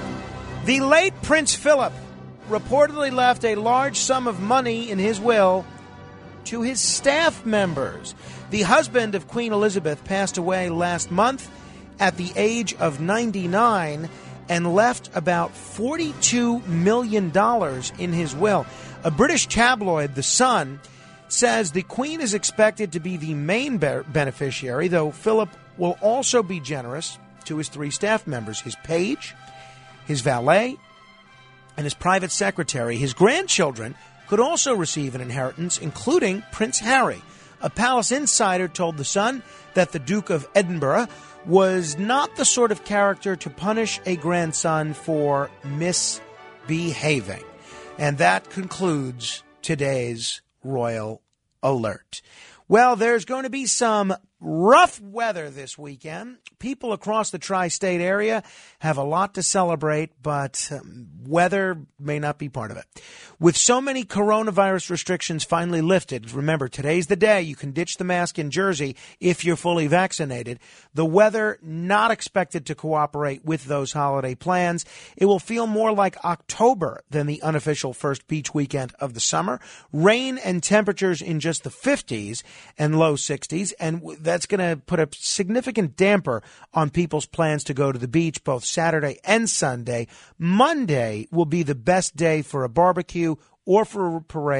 The late Prince Philip reportedly left a large sum of money in his will to his staff members. The husband of Queen Elizabeth passed away last month at the age of ninety-nine and left about forty-two million dollars in his will. A British tabloid, The Sun, says the Queen is expected to be the main be- beneficiary, though Philip will also be generous to his three staff members, his page, his valet, and his private secretary. His grandchildren could also receive an inheritance, including Prince Harry. A palace insider told The Sun that the Duke of Edinburgh was not the sort of character to punish a grandson for misbehaving. And that concludes today's Royal Alert. Well, there's going to be some rough weather this weekend. People across the tri-state area have a lot to celebrate, but um, weather may not be part of it. With so many coronavirus restrictions finally lifted, remember, today's the day you can ditch the mask in Jersey if you're fully vaccinated. The weather not expected to cooperate with those holiday plans. It will feel more like October than the unofficial first beach weekend of the summer. Rain and temperatures in just the fifties and low sixties, and that's going to put a significant damper on people's plans to go to the beach both Saturday and Sunday. Monday will be the best day for a barbecue or for a parade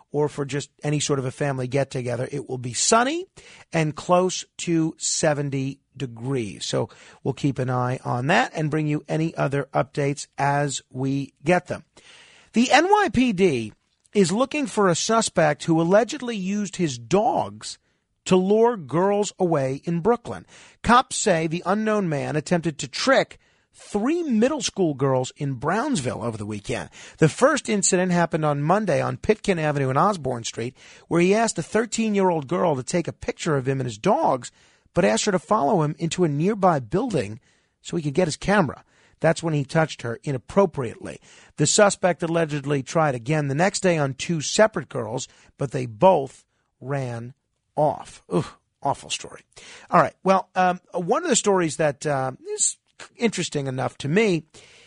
or for just any sort of a family get-together. It will be sunny and close to seventy degrees. So we'll keep an eye on that and bring you any other updates as we get them. The N Y P D is looking for a suspect who allegedly used his dogs to lure girls away in Brooklyn. Cops say the unknown man attempted to trick three middle school girls in Brownsville over the weekend. The first incident happened on Monday on Pitkin Avenue and Osborne Street, where he asked a thirteen-year-old girl to take a picture of him and his dogs, but asked her to follow him into a nearby building so he could get his camera. That's when he touched her inappropriately. The suspect allegedly tried again the next day on two separate girls, but they both ran off. Ugh, awful story. All right. Well, um, one of the stories that uh, is interesting enough to me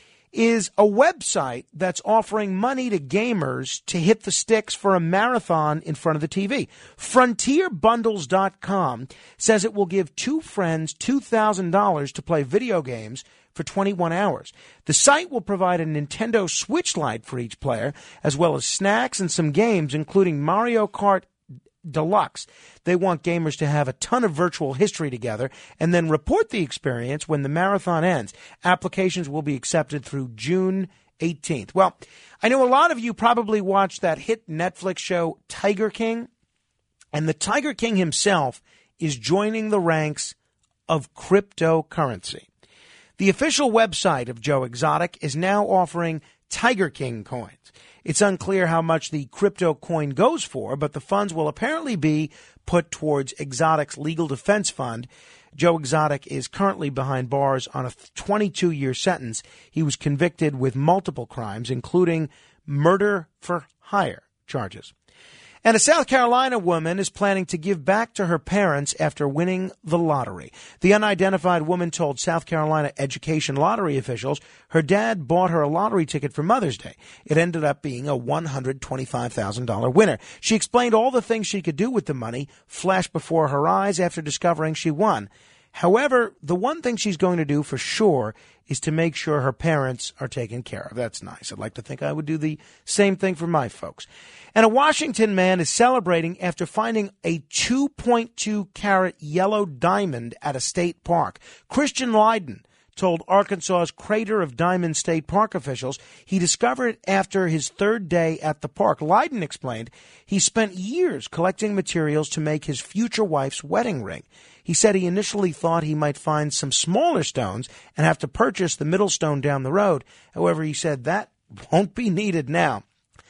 is a website that's offering money to gamers to hit the sticks for a marathon in front of the T V. Frontier Bundles dot com says it will give two friends two thousand dollars to play video games for twenty-one hours. The site will provide a Nintendo Switch Lite for each player, as well as snacks and some games, including Mario Kart Deluxe. They want gamers to have a ton of virtual history together and then report the experience when the marathon ends. Applications will be accepted through June eighteenth. Well, I know a lot of you probably watched that hit Netflix show Tiger King, and the Tiger King himself is joining the ranks of cryptocurrency. The official website of Joe Exotic is now offering Tiger King coins. It's unclear how much the crypto coin goes for, but the funds will apparently be put towards Exotic's legal defense fund. Joe Exotic is currently behind bars on a twenty-two-year sentence. He was convicted with multiple crimes, including murder for hire charges. And a South Carolina woman is planning to give back to her parents after winning the lottery. The unidentified woman told South Carolina education lottery officials her dad bought her a lottery ticket for Mother's Day. It ended up being a one hundred twenty-five thousand dollars winner. She explained all the things she could do with the money flashed before her eyes after discovering she won. However, the one thing she's going to do for sure is to make sure her parents are taken care of. That's nice. I'd like to think I would do the same thing for my folks. And a Washington man is celebrating after finding a two point two carat yellow diamond at a state park. Christian Leiden told Arkansas's Crater of Diamond State Park officials he discovered it after his third day at the park. Leiden explained he spent years collecting materials to make his future wife's wedding ring. He said he initially thought he might find some smaller stones and have to purchase the middle stone down the road. However, he said that won't be needed now.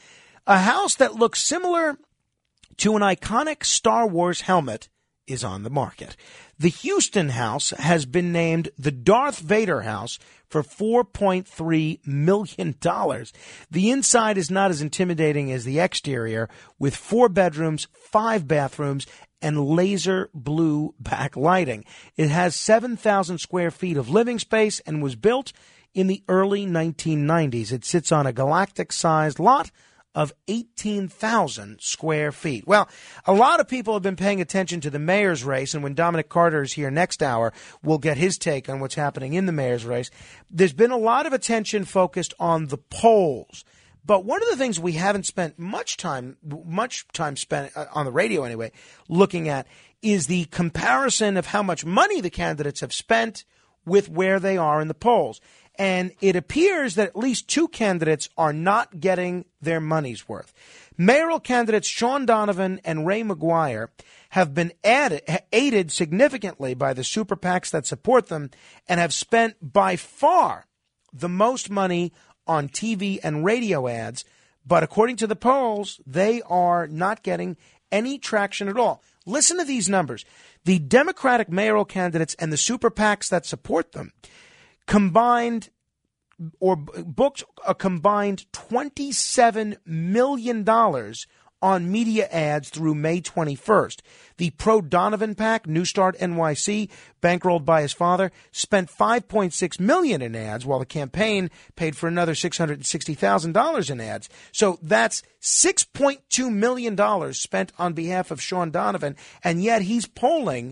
A house that looks similar to an iconic Star Wars helmet is on the market. The Houston house has been named the Darth Vader house for four point three million dollars. The inside is not as intimidating as the exterior, with four bedrooms, five bathrooms, and laser blue backlighting. It has seven thousand square feet of living space and was built in the early nineteen nineties. It sits on a galactic-sized lot of eighteen thousand square feet. Well, a lot of people have been paying attention to the mayor's race, and when Dominic Carter is here next hour, we'll get his take on what's happening in the mayor's race. There's been a lot of attention focused on the polls. But one of the things we haven't spent much time, much time spent on the radio anyway, looking at is the comparison of how much money the candidates have spent with where they are in the polls. And it appears that at least two candidates are not getting their money's worth. Mayoral candidates Sean Donovan and Ray McGuire have been added, aided significantly by the super PACs that support them and have spent by far the most money on T V and radio ads, but according to the polls, they are not getting any traction at all. Listen to these numbers. The Democratic mayoral candidates and the super PACs that support them combined or booked a combined twenty-seven million dollars on media ads through May twenty-first. The pro-Donovan PAC, New Start N Y C, bankrolled by his father, spent five point six million dollars in ads, while the campaign paid for another six hundred sixty thousand dollars in ads. So that's six point two million dollars spent on behalf of Sean Donovan, and yet he's polling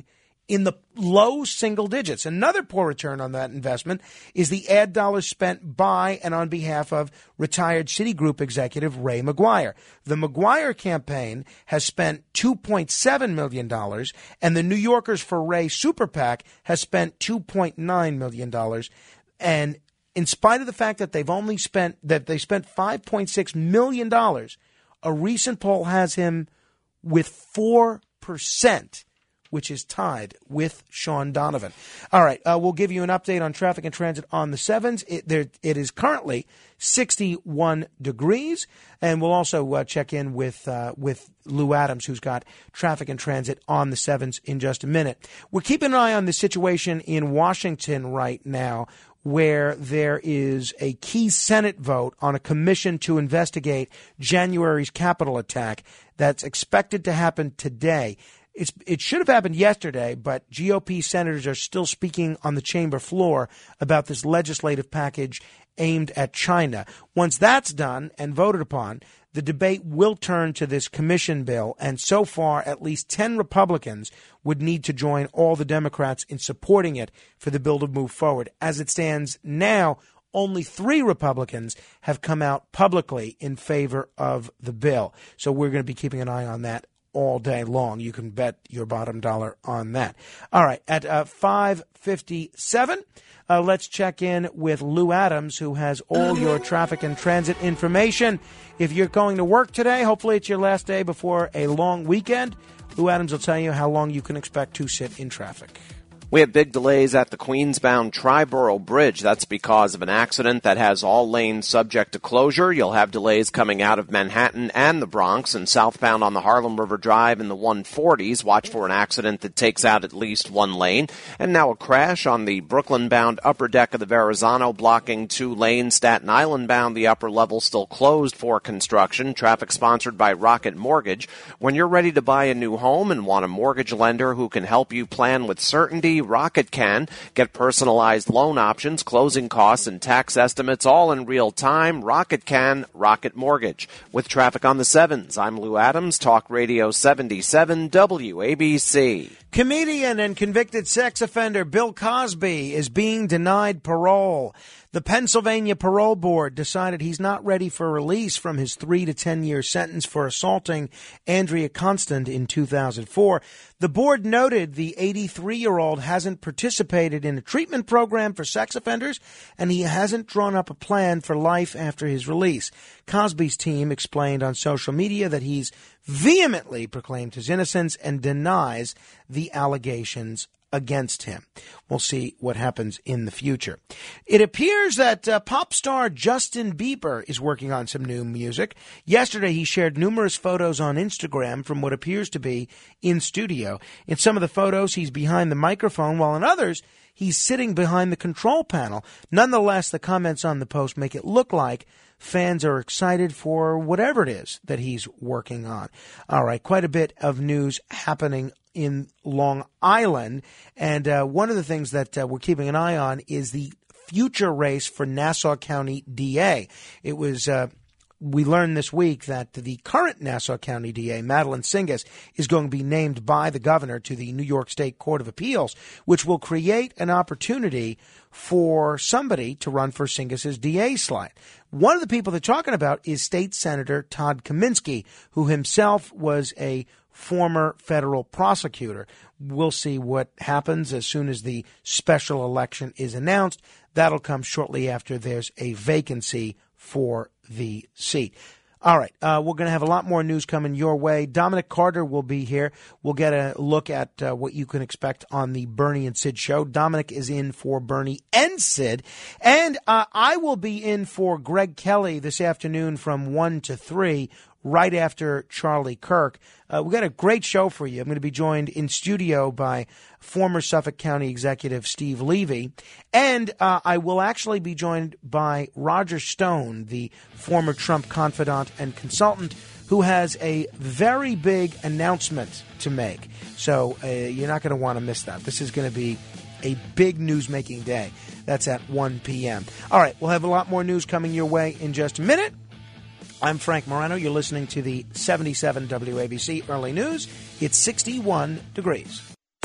in the low single digits. Another poor return on that investment is the ad dollars spent by and on behalf of retired Citigroup executive Ray McGuire. The McGuire campaign has spent two point seven million dollars, and the New Yorkers for Ray Super PAC has spent two point nine million dollars. And in spite of the fact that they've only spent that they spent five point six million dollars, a recent poll has him with four percent, which is tied with Sean Donovan. All right, uh, we'll give you an update on traffic and transit on the sevens. It, there, it is currently sixty-one degrees, and we'll also uh, check in with uh, with Lou Adams, who's got traffic and transit on the sevens in just a minute. We're keeping an eye on the situation in Washington right now, where there is a key Senate vote on a commission to investigate January's Capitol attack that's expected to happen today. It's, it should have happened yesterday, but G O P senators are still speaking on the chamber floor about this legislative package aimed at China. Once that's done and voted upon, the debate will turn to this commission bill, and so far at least ten Republicans would need to join all the Democrats in supporting it for the bill to move forward. As it stands now, only three Republicans have come out publicly in favor of the bill. So we're going to be keeping an eye on that all day long. You can bet your bottom dollar on that. All right, at uh, five fifty-seven, uh, let's check in with Lou Adams, who has all your traffic and transit information. If you're going to work today, hopefully it's your last day before a long weekend, Lou Adams will tell you how long you can expect to sit in traffic. We have big delays at the Queens-bound Triborough Bridge. That's because of an accident that has all lanes subject to closure. You'll have delays coming out of Manhattan and the Bronx, and southbound on the Harlem River Drive in the one forties. Watch for an accident that takes out at least one lane. And now a crash on the Brooklyn-bound upper deck of the Verrazano, blocking two lanes. Staten Island-bound, the upper level still closed for construction. Traffic sponsored by Rocket Mortgage. When you're ready to buy a new home and want a mortgage lender who can help you plan with certainty, Rocket can. Get personalized loan options, closing costs, and tax estimates all in real time. Rocket can. Rocket Mortgage. With traffic on the sevens, I'm Lou Adams, Talk Radio seventy-seven W A B C. Comedian and convicted sex offender Bill Cosby is being denied parole. The Pennsylvania Parole Board decided he's not ready for release from his three to ten year sentence for assaulting Andrea Constant in two thousand four. The board noted the eighty-three-year-old hasn't participated in a treatment program for sex offenders, and he hasn't drawn up a plan for life after his release. Cosby's team explained on social media that he's vehemently proclaimed his innocence and denies the allegations against him. We'll see what happens in the future. It appears that uh, pop star Justin Bieber is working on some new music. Yesterday, he shared numerous photos on Instagram from what appears to be in studio. In some of the photos, he's behind the microphone, while in others, he's sitting behind the control panel. Nonetheless, the comments on the post make it look like fans are excited for whatever it is that he's working on. All right, quite a bit of news happening in Long Island. And uh, one of the things that uh, we're keeping an eye on is the future race for Nassau County D A. It was, uh, we learned this week that the current Nassau County D A, Madeline Singas, is going to be named by the governor to the New York State Court of Appeals, which will create an opportunity for somebody to run for Singas's D A slot. One of the people they're talking about is State Senator Todd Kaminsky, who himself was a former federal prosecutor. We'll see what happens as soon as the special election is announced. That'll come shortly after there's a vacancy for the seat. All right, uh, we're going to have a lot more news coming your way. Dominic Carter will be here. We'll get a look at uh, what you can expect on the Bernie and Sid show. Dominic is in for Bernie and Sid. And uh, I will be in for Greg Kelly this afternoon from one to three, right after Charlie Kirk. Uh, we've got a great show for you. I'm going to be joined in studio by former Suffolk County Executive Steve Levy. And uh, I will actually be joined by Roger Stone, the former Trump confidant and consultant, who has a very big announcement to make. So uh, you're not going to want to miss that. This is going to be a big news-making day. That's at one p.m. All right, we'll have a lot more news coming your way in just a minute. I'm Frank Morano. You're listening to the seventy-seven W A B C Early News. It's sixty-one degrees. The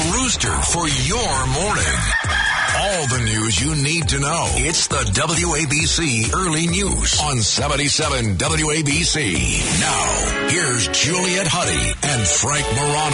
The Rooster for your morning. All the news you need to know. It's the W A B C Early News on seventy-seven W A B C. Now, here's Juliet Huddy and Frank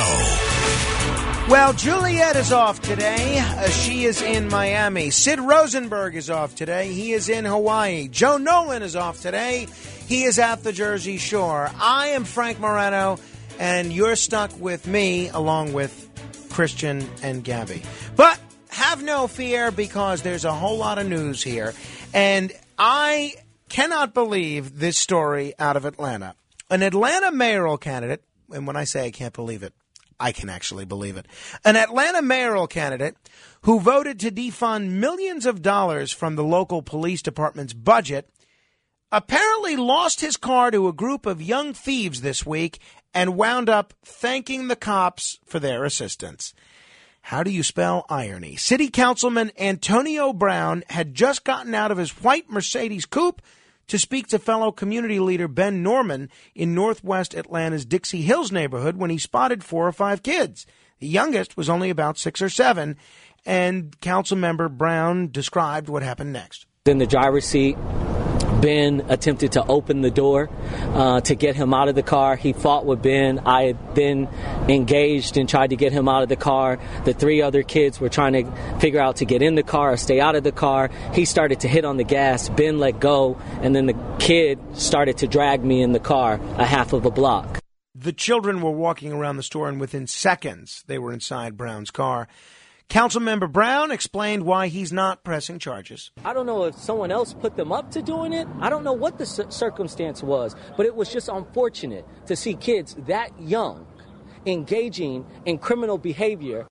Morano. Well, Juliet is off today. Uh, she is in Miami. Sid Rosenberg is off today. He is in Hawaii. Joe Nolan is off today. He is at the Jersey Shore. I am Frank Morano, and you're stuck with me along with Christian and Gabby. But have no fear, because there's a whole lot of news here. And I cannot believe this story out of Atlanta. An Atlanta mayoral candidate, and when I say I can't believe it, I can actually believe it. An Atlanta mayoral candidate who voted to defund millions of dollars from the local police department's budget apparently lost his car to a group of young thieves this week and wound up thanking the cops for their assistance. How do you spell irony? City Councilman Antonio Brown had just gotten out of his white Mercedes coupe to speak to fellow community leader Ben Norman in northwest Atlanta's Dixie Hills neighborhood when he spotted four or five kids. The youngest was only about six or seven, and Councilmember Brown described what happened next. In the driver's seat, Ben attempted to open the door uh, to get him out of the car. He fought with Ben. I had then engaged and tried to get him out of the car. The three other kids were trying to figure out to get in the car or stay out of the car. He started to hit on the gas. Ben let go, and then the kid started to drag me in the car a half of a block. The children were walking around the store, and within seconds, they were inside Brown's car. Councilmember Brown explained why he's not pressing charges. I don't know if someone else put them up to doing it. I don't know what the c- circumstance was, but it was just unfortunate to see kids that young engaging in criminal behavior.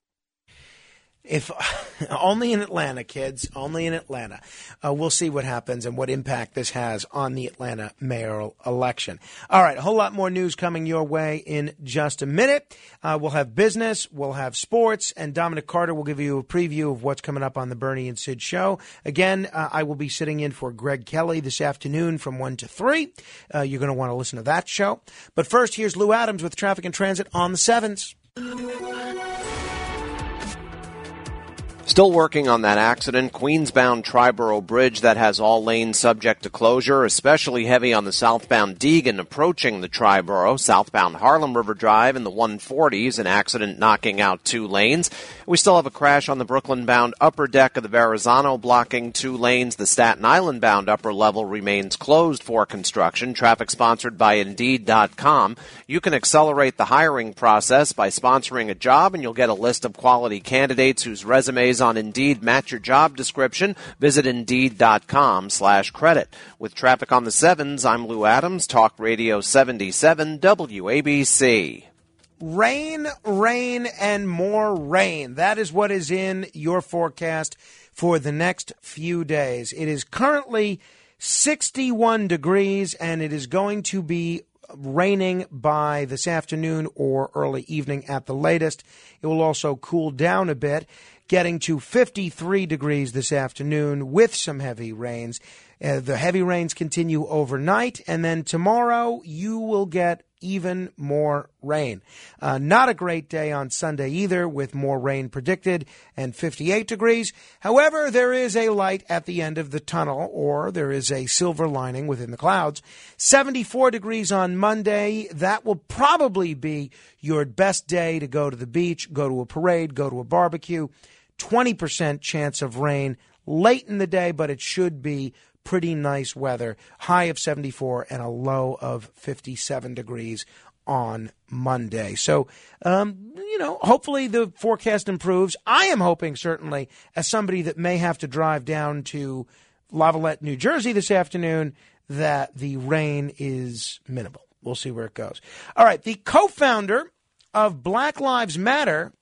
If only in Atlanta, kids, only in Atlanta. Uh, we'll see what happens and what impact this has on the Atlanta mayoral election. All right, a whole lot more news coming your way in just a minute. Uh, we'll have business, we'll have sports, and Dominic Carter will give you a preview of what's coming up on the Bernie and Sid show. Again, uh, I will be sitting in for Greg Kelly this afternoon from one to three. Uh, you're going to want to listen to that show. But first, here's Lou Adams with traffic and transit on the sevens. Still working on that accident, Queens-bound Triborough Bridge that has all lanes subject to closure, especially heavy on the southbound Deegan approaching the Triborough. Southbound Harlem River Drive in the one forties, an accident knocking out two lanes. We still have a crash on the Brooklyn-bound upper deck of the Verrazano blocking two lanes. The Staten Island-bound upper level remains closed for construction. Traffic sponsored by Indeed dot com. You can accelerate the hiring process by sponsoring a job, and you'll get a list of quality candidates whose resumes on Indeed match your job description. Visit Indeed dot com slash credit. With traffic on the sevens, I'm Lou Adams, Talk Radio seventy-seven W A B C. Rain, rain, and more rain. That is what is in your forecast for the next few days. It is currently sixty-one degrees, and it is going to be raining by this afternoon or early evening at the latest. It will also cool down a bit, getting to fifty-three degrees this afternoon with some heavy rains. Uh, the heavy rains continue overnight, and then tomorrow you will get even more rain. Uh, not a great day on Sunday either, with more rain predicted and fifty-eight degrees. However, there is a light at the end of the tunnel, or there is a silver lining within the clouds. seventy-four degrees on Monday. That will probably be your best day to go to the beach, go to a parade, go to a barbecue. twenty percent chance of rain late in the day, but it should be pretty nice weather. High of seventy-four and a low of fifty-seven degrees on Monday. So, um, you know, hopefully the forecast improves. I am hoping, certainly, as somebody that may have to drive down to Lavallette, New Jersey this afternoon, that the rain is minimal. We'll see where it goes. All right, the co-founder of Black Lives Matter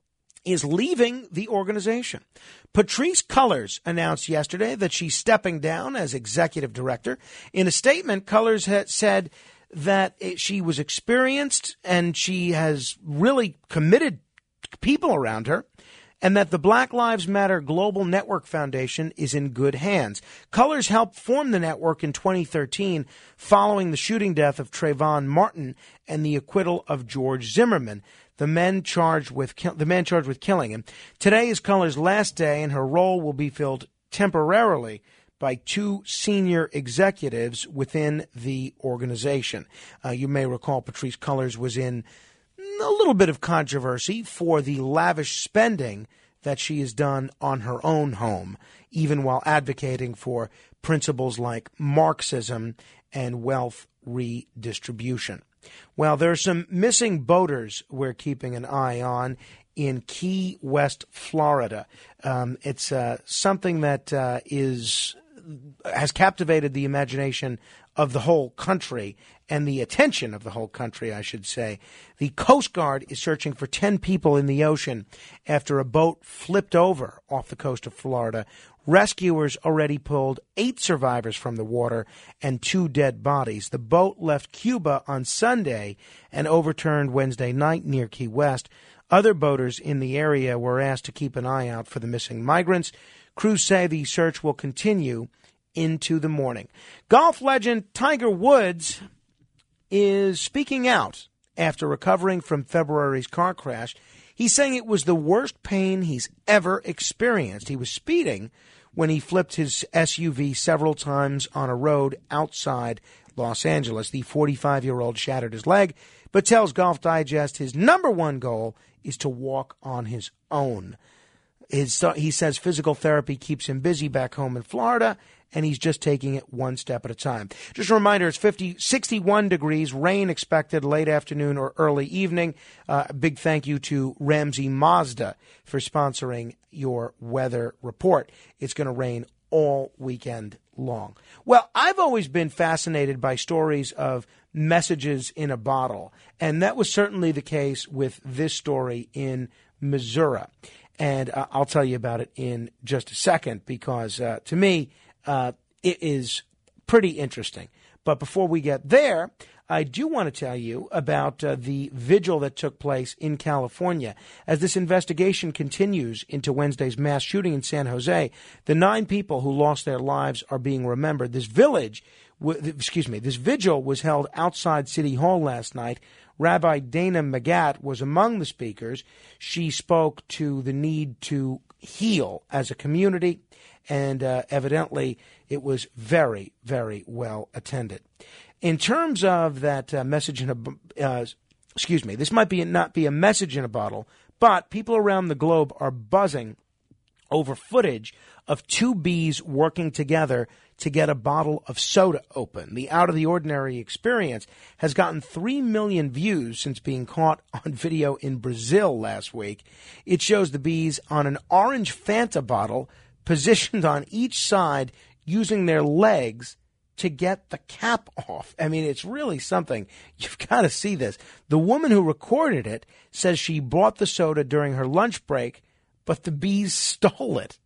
is leaving the organization. Patrisse Cullors announced yesterday that she's stepping down as executive director. In a statement, Cullors had said that it, she was experienced and she has really committed people around her. and that the Black Lives Matter Global Network Foundation is in good hands. Colors helped form the network in twenty thirteen following the shooting death of Trayvon Martin and the acquittal of George Zimmerman, the men charged with ki- the man charged with killing him. Today is Colors' last day, and her role will be filled temporarily by two senior executives within the organization. Uh, you may recall Patrisse Cullors was in a little bit of controversy for the lavish spending that she has done on her own home, even while advocating for principles like Marxism and wealth redistribution. Well, there are some missing boaters we're keeping an eye on in Key West, Florida. Um, it's uh, something that uh, is has captivated the imagination of the whole country and the attention of the whole country, I should say. The Coast Guard is searching for ten people in the ocean after a boat flipped over off the coast of Florida. Rescuers already pulled eight survivors from the water and two dead bodies. The boat left Cuba on Sunday and overturned Wednesday night near Key West. Other boaters in the area were asked to keep an eye out for the missing migrants. Crews say the search will continue into the morning. Golf legend Tiger Woods is speaking out after recovering from February's car crash. He's saying it was the worst pain he's ever experienced. He was speeding when he flipped his S U V several times on a road outside Los Angeles. The forty-five-year-old shattered his leg, but tells Golf Digest his number one goal is to walk on his own. His, he says physical therapy keeps him busy back home in Florida, and he's just taking it one step at a time. Just a reminder, it's fifty, sixty-one degrees, rain expected late afternoon or early evening. Uh, a big thank you to Ramsey Mazda for sponsoring your weather report. It's going to rain all weekend long. Well, I've always been fascinated by stories of messages in a bottle, and that was certainly the case with this story in Missouri. And uh, I'll tell you about it in just a second because, uh, to me, uh, it is pretty interesting. But before we get there, I do want to tell you about uh, the vigil that took place in California. As this investigation continues into Wednesday's mass shooting in San Jose, the nine people who lost their lives are being remembered. This village, w- excuse me, this vigil was held outside City Hall last night. Rabbi Dana Magat was among the speakers. She spoke to the need to heal as a community, and uh, evidently it was very, very well attended. In terms of that uh, message in a, uh, excuse me, this might be not be a message in a bottle, but people around the globe are buzzing over footage of two bees working together to get a bottle of soda open. The out-of-the-ordinary experience has gotten three million views since being caught on video in Brazil last week. It shows the bees on an orange Fanta bottle positioned on each side using their legs to get the cap off. I mean, it's really something. You've got to see this. The woman who recorded it says she bought the soda during her lunch break, but the bees stole it.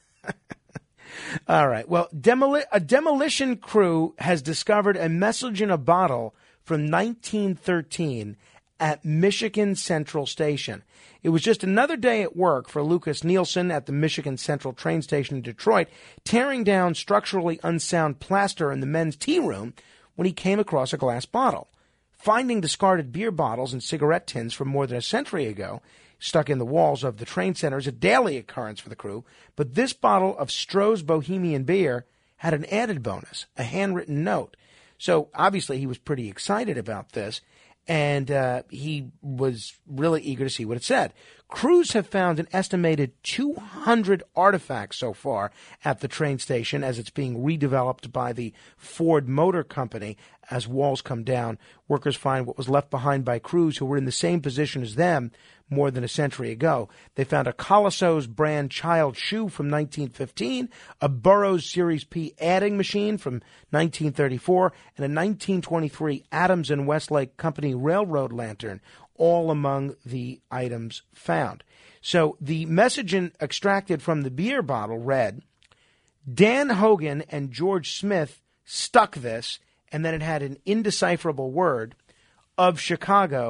All right. Well, demoli- a demolition crew has discovered a message in a bottle from nineteen thirteen at Michigan Central Station. It was just another day at work for Lucas Nielsen at the Michigan Central train station in Detroit, tearing down structurally unsound plaster in the men's tea room when he came across a glass bottle. Finding discarded beer bottles and cigarette tins from more than a century ago stuck in the walls of the train center is a daily occurrence for the crew, but this bottle of Stroh's Bohemian beer had an added bonus, a handwritten note. So obviously he was pretty excited about this, and uh, he was really eager to see what it said. Crews have found an estimated two hundred artifacts so far at the train station as it's being redeveloped by the Ford Motor Company. As walls come down, workers find what was left behind by crews who were in the same position as them more than a century ago. They found a Colasos brand child shoe from nineteen fifteen, a Burroughs Series P adding machine from nineteen thirty-four, and a nineteen twenty-three Adams and Westlake Company railroad lantern, all among the items found. So the message in, extracted from the beer bottle read, Dan Hogan and George Smith stuck this, and then it had an indecipherable word, of Chicago,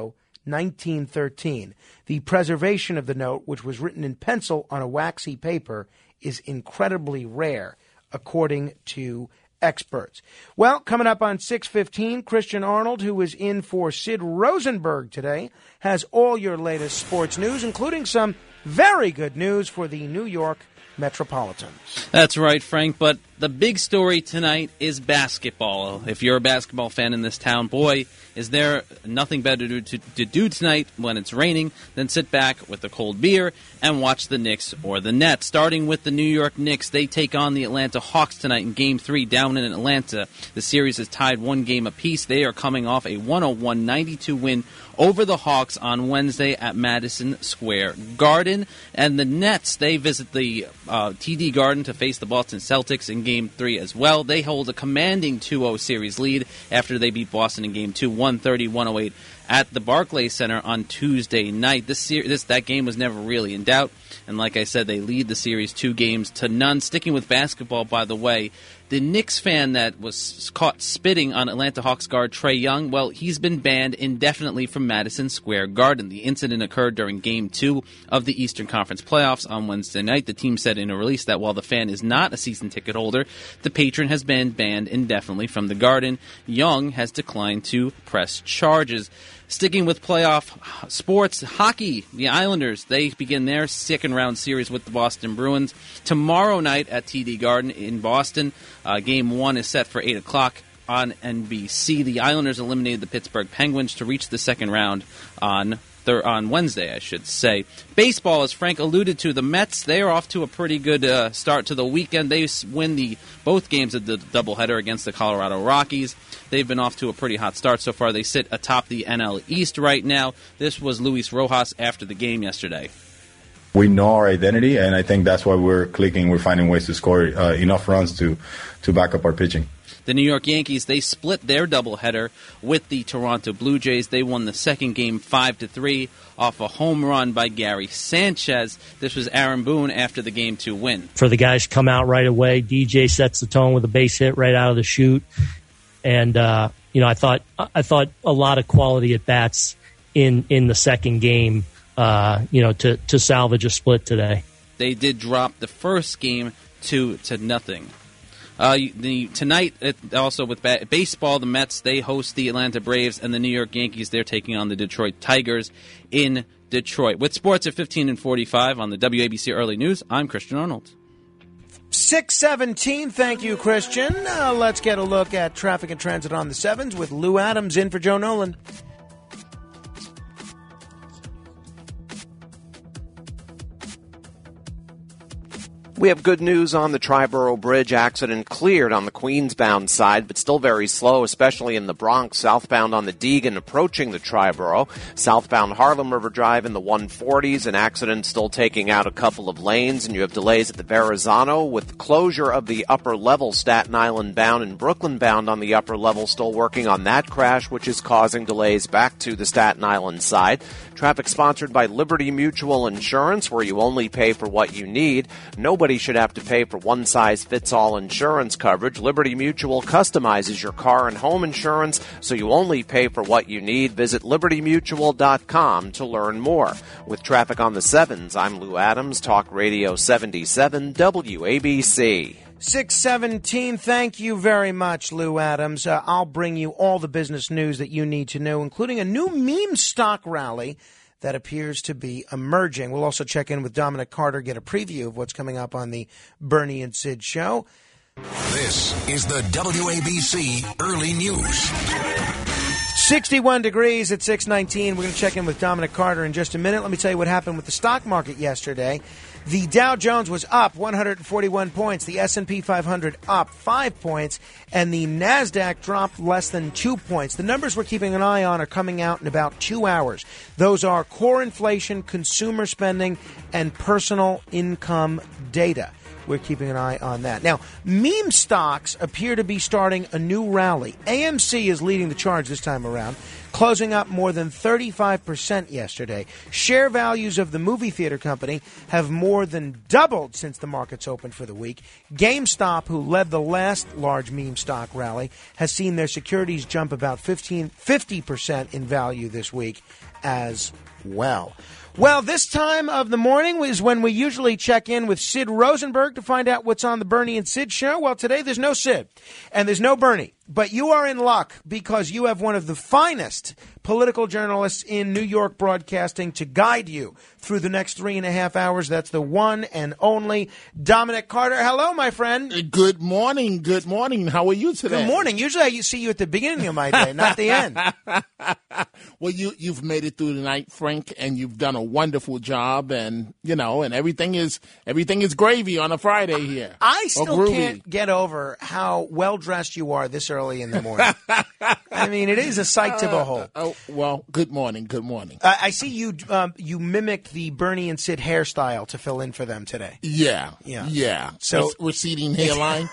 nineteen thirteen. The preservation of the note, which was written in pencil on a waxy paper, is incredibly rare, according to experts. Well, coming up on six fifteen, Christian Arnold, who is in for Sid Rosenberg today, has all your latest sports news, including some very good news for the New York Metropolitans. That's right, Frank, but the big story tonight is basketball. If you're a basketball fan in this town, boy, is there nothing better to, to, to do tonight when it's raining than sit back with a cold beer and watch the Knicks or the Nets. Starting with the New York Knicks, they take on the Atlanta Hawks tonight in Game three down in Atlanta. The series is tied one game apiece. They are coming off a one oh one ninety-two win over the Hawks on Wednesday at Madison Square Garden. And the Nets, they visit the uh, T D Garden to face the Boston Celtics in Game three as well. They hold a commanding two oh series lead after they beat Boston in Game two, one thirty to one oh eight at the Barclays Center on Tuesday night. This, ser- this That game was never really in doubt. And like I said, they lead the series two games to none. Sticking with basketball, by the way, the Knicks fan that was caught spitting on Atlanta Hawks guard Trae Young, well, he's been banned indefinitely from Madison Square Garden. The incident occurred during Game two of the Eastern Conference playoffs on Wednesday night. The team said in a release that while the fan is not a season ticket holder, the patron has been banned indefinitely from the Garden. Young has declined to press charges. Sticking with playoff sports, hockey, the Islanders, they begin their second-round series with the Boston Bruins tomorrow night at T D Garden in Boston. Uh, game one is set for eight o'clock on N B C. The Islanders eliminated the Pittsburgh Penguins to reach the second round on They're on Wednesday, I should say. Baseball, as Frank alluded to, the Mets, they are off to a pretty good uh, start to the weekend. They win the both games of the doubleheader against the Colorado Rockies. They've been off to a pretty hot start so far. They sit atop the N L East right now. This was Luis Rojas after the game yesterday. We know our identity, and I think that's why we're clicking. We're finding ways to score uh, enough runs to, to back up our pitching. The New York Yankees, they split their doubleheader with the Toronto Blue Jays. They won the second game five to three off a home run by Gary Sanchez. This was Aaron Boone after the game two win. For the guys to come out right away, D J sets the tone with a base hit right out of the chute. And, uh, you know, I thought I thought a lot of quality at bats in, in the second game, uh, you know, to, to salvage a split today. They did drop the first game two to nothing. Uh, the tonight, it, also with ba- baseball, the Mets, they host the Atlanta Braves, and the New York Yankees, they're taking on the Detroit Tigers in Detroit. With sports at fifteen and forty-five on the W A B C Early News, I'm Christian Arnold. six seventeen, thank you, Christian. Uh, let's get a look at traffic and transit on the sevens with Lou Adams in for Joe Nolan. We have good news on the Triborough Bridge. Accident cleared on the Queens-bound side, but still very slow, especially in the Bronx. Southbound on the Deegan approaching the Triborough. Southbound Harlem River Drive in the one forties. An accident still taking out a couple of lanes, and you have delays at the Verrazano with closure of the upper level Staten Island bound and Brooklyn bound on the upper level. Still working on that crash, which is causing delays back to the Staten Island side. Traffic sponsored by Liberty Mutual Insurance, where you only pay for what you need. Nobody should have to pay for one-size-fits-all insurance coverage. Liberty Mutual customizes your car and home insurance, so you only pay for what you need. Visit liberty mutual dot com to learn more. With traffic on the sevens, I'm Lou Adams, Talk Radio seventy-seven W A B C. six seventeen, thank you very much, Lou Adams. Uh, I'll bring you all the business news that you need to know, including a new meme stock rally that appears to be emerging. We'll also check in with Dominic Carter, get a preview of what's coming up on the Bernie and Sid show. This is the W A B C Early News. sixty-one degrees at six nineteen. We're going to check in with Dominic Carter in just a minute. Let me tell you what happened with the stock market yesterday. The Dow Jones was up one hundred forty-one points, the S and P five hundred up five points, and the NASDAQ dropped less than two points. The numbers we're keeping an eye on are coming out in about two hours. Those are core inflation, consumer spending, and personal income data. We're keeping an eye on that. Now, meme stocks appear to be starting a new rally. A M C is leading the charge this time around, closing up more than thirty-five percent yesterday. Share values of the movie theater company have more than doubled since the markets opened for the week. GameStop, who led the last large meme stock rally, has seen their securities jump about fifteen, fifty percent in value this week as well. Well, this time of the morning is when we usually check in with Sid Rosenberg to find out what's on the Bernie and Sid show. Well, today there's no Sid and there's no Bernie, but you are in luck because you have one of the finest political journalists in New York broadcasting to guide you through the next three and a half hours. That's the one and only Dominic Carter. Hello, my friend. Good morning. Good morning. How are you today? Good morning. Usually I see you at the beginning of my day, not the end. Well, you, you've made it through the night, Frank, and you've done a wonderful job, and, you know, and everything is everything is gravy on a Friday here. I still can't get over how well-dressed you are this early in the morning. I mean, it is a sight to behold. Uh, oh, well, good morning. Good morning. I, I see you um, you mimicked the Bernie and Sid hairstyle to fill in for them today. Yeah. Yeah. Yeah. So receding hairline.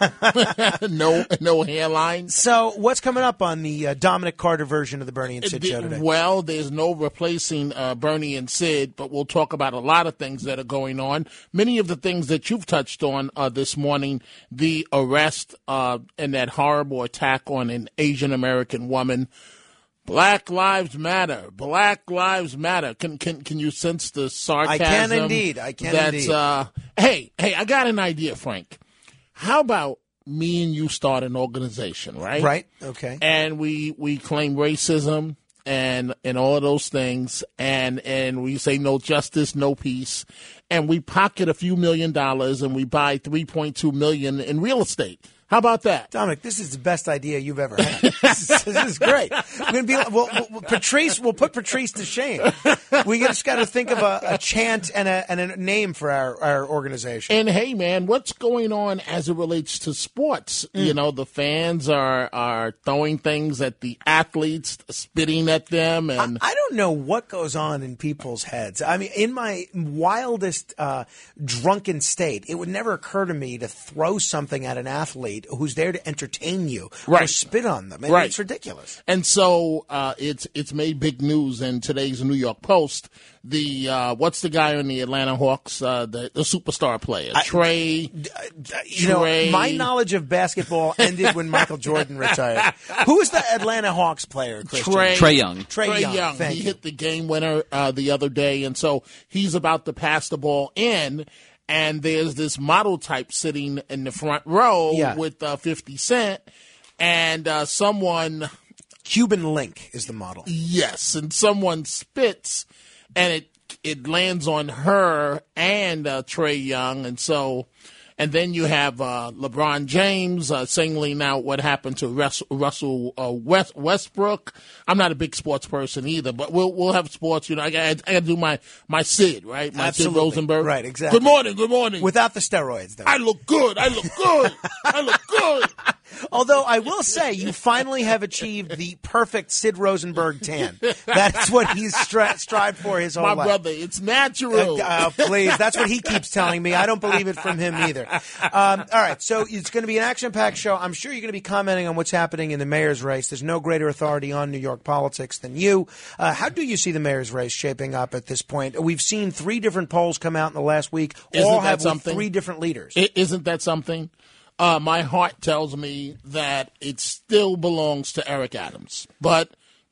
no no hairline. So what's coming up on the uh, Dominic Carter version of the Bernie and Sid the, show today? Well, there's no replacing uh, Bernie and Sid, but we'll talk about a lot of things that are going on. Many of the things that you've touched on uh, this morning, the arrest uh, and that horrible attack on an Asian American woman. Black Lives Matter. Black Lives Matter. Can can can you sense the sarcasm? I can indeed. I can that's, indeed. Uh, hey, hey, I got an idea, Frank. How about me and you start an organization, right? Right. Okay. And we we claim racism and and all of those things, and and we say no justice, no peace, and we pocket a few million dollars and we buy three point two million in real estate. How about that? Dominic, this is the best idea you've ever had. this, is, this is great. We're gonna be, we'll, we'll, Patrice, we'll put Patrice to shame. We just got to think of a, a chant and a, and a name for our, our organization. And hey, man, what's going on as it relates to sports? Mm. You know, the fans are are throwing things at the athletes, spitting at them, and I, I don't know what goes on in people's heads. I mean, in my wildest uh, drunken state, it would never occur to me to throw something at an athlete who's there to entertain you right. or spit on them. I mean, right. It's ridiculous. And so uh, it's it's made big news in today's New York Post. The uh, what's the guy on the Atlanta Hawks, uh, the, the superstar player, I, Trey. Uh, you Trey. know, my knowledge of basketball ended when Michael Jordan retired. Who is the Atlanta Hawks player, Christian? Trey, Trey Young. Trey, Trey Young. Young. Thank he you. hit the game winner uh, the other day, and so he's about to pass the ball in. And there's this model type sitting in the front row yeah. with uh, fifty Cent, and uh, someone Cuban Link is the model. Yes, and someone spits, and it it lands on her and uh, Trey Young, and so. And then you have uh, LeBron James uh, singling out what happened to Russ, Russell uh, West, Westbrook. I'm not a big sports person either, but we'll we'll have sports. You know, I got I got to do my my Sid, right? My Absolutely. Sid Rosenberg. Right, exactly. Good morning, good morning. Without the steroids, though. I look good. I look good. I look good. Although I will say, you finally have achieved the perfect Sid Rosenberg tan. That's what he's stri- strived for his whole My life. brother, it's natural. Uh, uh, please, that's what he keeps telling me. I don't believe it from him either. Um, all right, so it's going to be an action-packed show. I'm sure you're going to be commenting on what's happening in the mayor's race. There's no greater authority on New York politics than you. Uh, how do you see the mayor's race shaping up at this point? We've seen three different polls come out in the last week. Isn't all that have something? three different leaders. I- isn't that something? Uh, my heart tells me that it still belongs to Eric Adams. But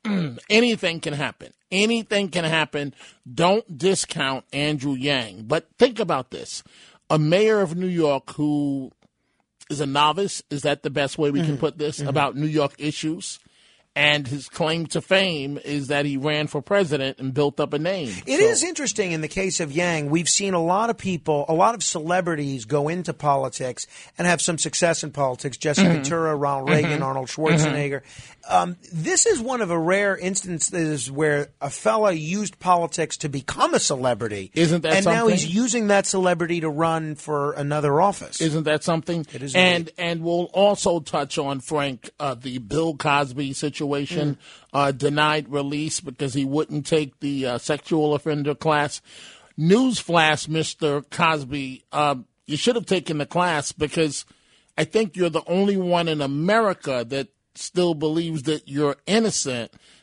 anything can happen. Anything can happen. Don't discount Andrew Yang. But think about this. A mayor of New York who is a novice, is that the best way we mm-hmm. can put this, mm-hmm. about New York issues? And his claim to fame is that he ran for president and built up a name. It so. is interesting in the case of Yang. We've seen a lot of people, a lot of celebrities go into politics and have some success in politics. Jesse mm-hmm. Ventura, Ronald Reagan, mm-hmm. Arnold Schwarzenegger. Mm-hmm. Um, this is one of a rare instances where a fella used politics to become a celebrity. Isn't that and something? And now he's using that celebrity to run for another office. Isn't that something? It is. And, indeed. and we'll also touch on, Frank, uh, the Bill Cosby situation. Situation, mm. uh, denied release because he wouldn't take the uh, sexual offender class. Newsflash, Mister Cosby, uh, you should have taken the class because I think you're the only one in America that still believes that you're innocent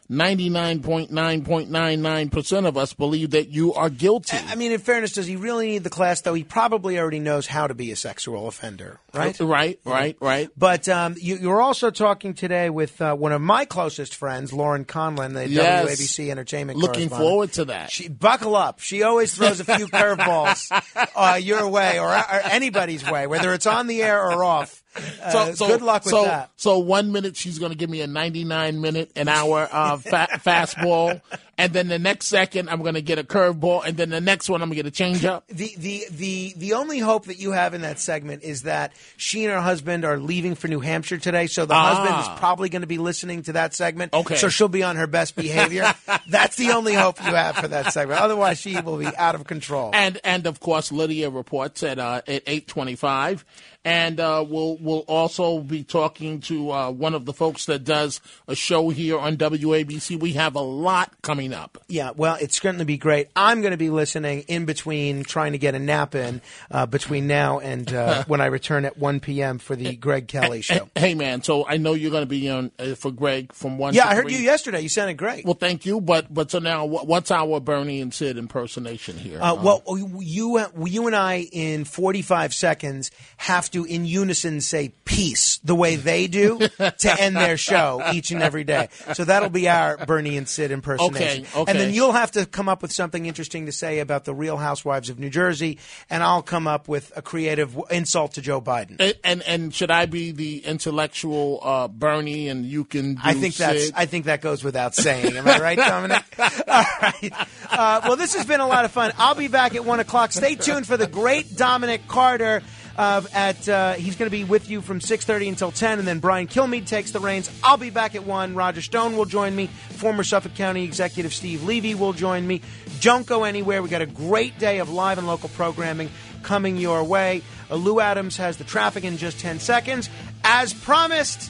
ninety-nine point nine nine nine percent of us believe that you are guilty. I mean, in fairness, does he really need the class, though? He probably already knows how to be a sexual offender, right? Right, right, right. But um, you, you're also talking today with uh, one of my closest friends, Lauren Conlon, the Yes. W A B C entertainment Looking correspondent. forward to that. She, buckle up. She always throws a few curveballs uh, your way or, or anybody's way, whether it's on the air or off. Uh, good luck with so, that. So one minute she's going to give me a ninety-nine minute an hour uh, fa- fastball, and then the next second I'm going to get a curveball, and then the next one I'm going to get a changeup. The, the the the only hope that you have in that segment is that she and her husband are leaving for New Hampshire today, so the Ah. husband is probably going to be listening to that segment. Okay. So she'll be on her best behavior. That's the only hope you have for that segment. Otherwise, she will be out of control. And and of course Lydia reports at uh, at eight twenty-five. And uh, we'll we'll also be talking to uh, one of the folks that does a show here on W A B C. We have a lot coming up. Yeah, well, it's going to be great. I'm going to be listening in between, trying to get a nap in uh, between now and uh, when I return at one p.m. for the Greg Kelly show. Hey, man, so I know you're going to be on uh, for Greg from one Yeah, to I heard three. you yesterday. You sounded great. Well, thank you. But but so now, wh- what's our Bernie and Sid impersonation here? Uh, well, you you and I in forty-five seconds have to in unison say peace the way they do to end their show each and every day. So that'll be our Bernie and Sid impersonation. Okay, okay. And then you'll have to come up with something interesting to say about the Real Housewives of New Jersey, and I'll come up with a creative w- insult to Joe Biden. And, and and should I be the intellectual uh, Bernie, and you can do I think that's. Sid? I think that goes without saying. Am I right, Dominic? All right. Uh, well, this has been a lot of fun. I'll be back at one o'clock. Stay tuned for the great Dominic Carter. Uh, at uh, he's going to be with you from six thirty until ten, and then Brian Kilmeade takes the reins. I'll be back at one. Roger Stone will join me. Former Suffolk County Executive Steve Levy will join me. Don't go anywhere. We got a great day of live and local programming coming your way. Uh, Lou Adams has the traffic in just ten seconds. As promised,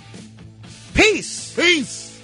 peace. Peace.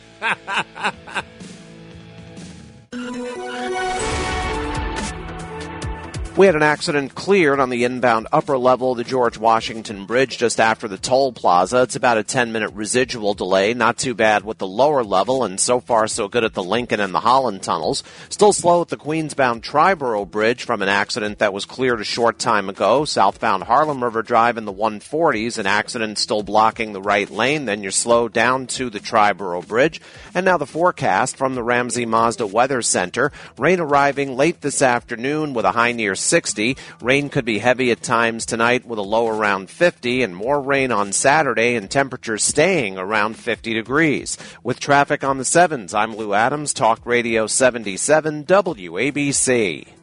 We had an accident cleared on the inbound upper level of the George Washington Bridge just after the toll plaza. It's about a ten-minute residual delay. Not too bad with the lower level, and so far so good at the Lincoln and the Holland tunnels. Still slow at the Queensbound Triborough Bridge from an accident that was cleared a short time ago. Southbound Harlem River Drive in the one forties, an accident still blocking the right lane. Then you're slow down to the Triborough Bridge. And now the forecast from the Ramsey Mazda Weather Center. Rain arriving late this afternoon with a high near sixty. Rain could be heavy at times tonight with a low around fifty, and more rain on Saturday and temperatures staying around fifty degrees. With traffic on the sevens, I'm Lou Adams, Talk Radio seventy-seven W A B C.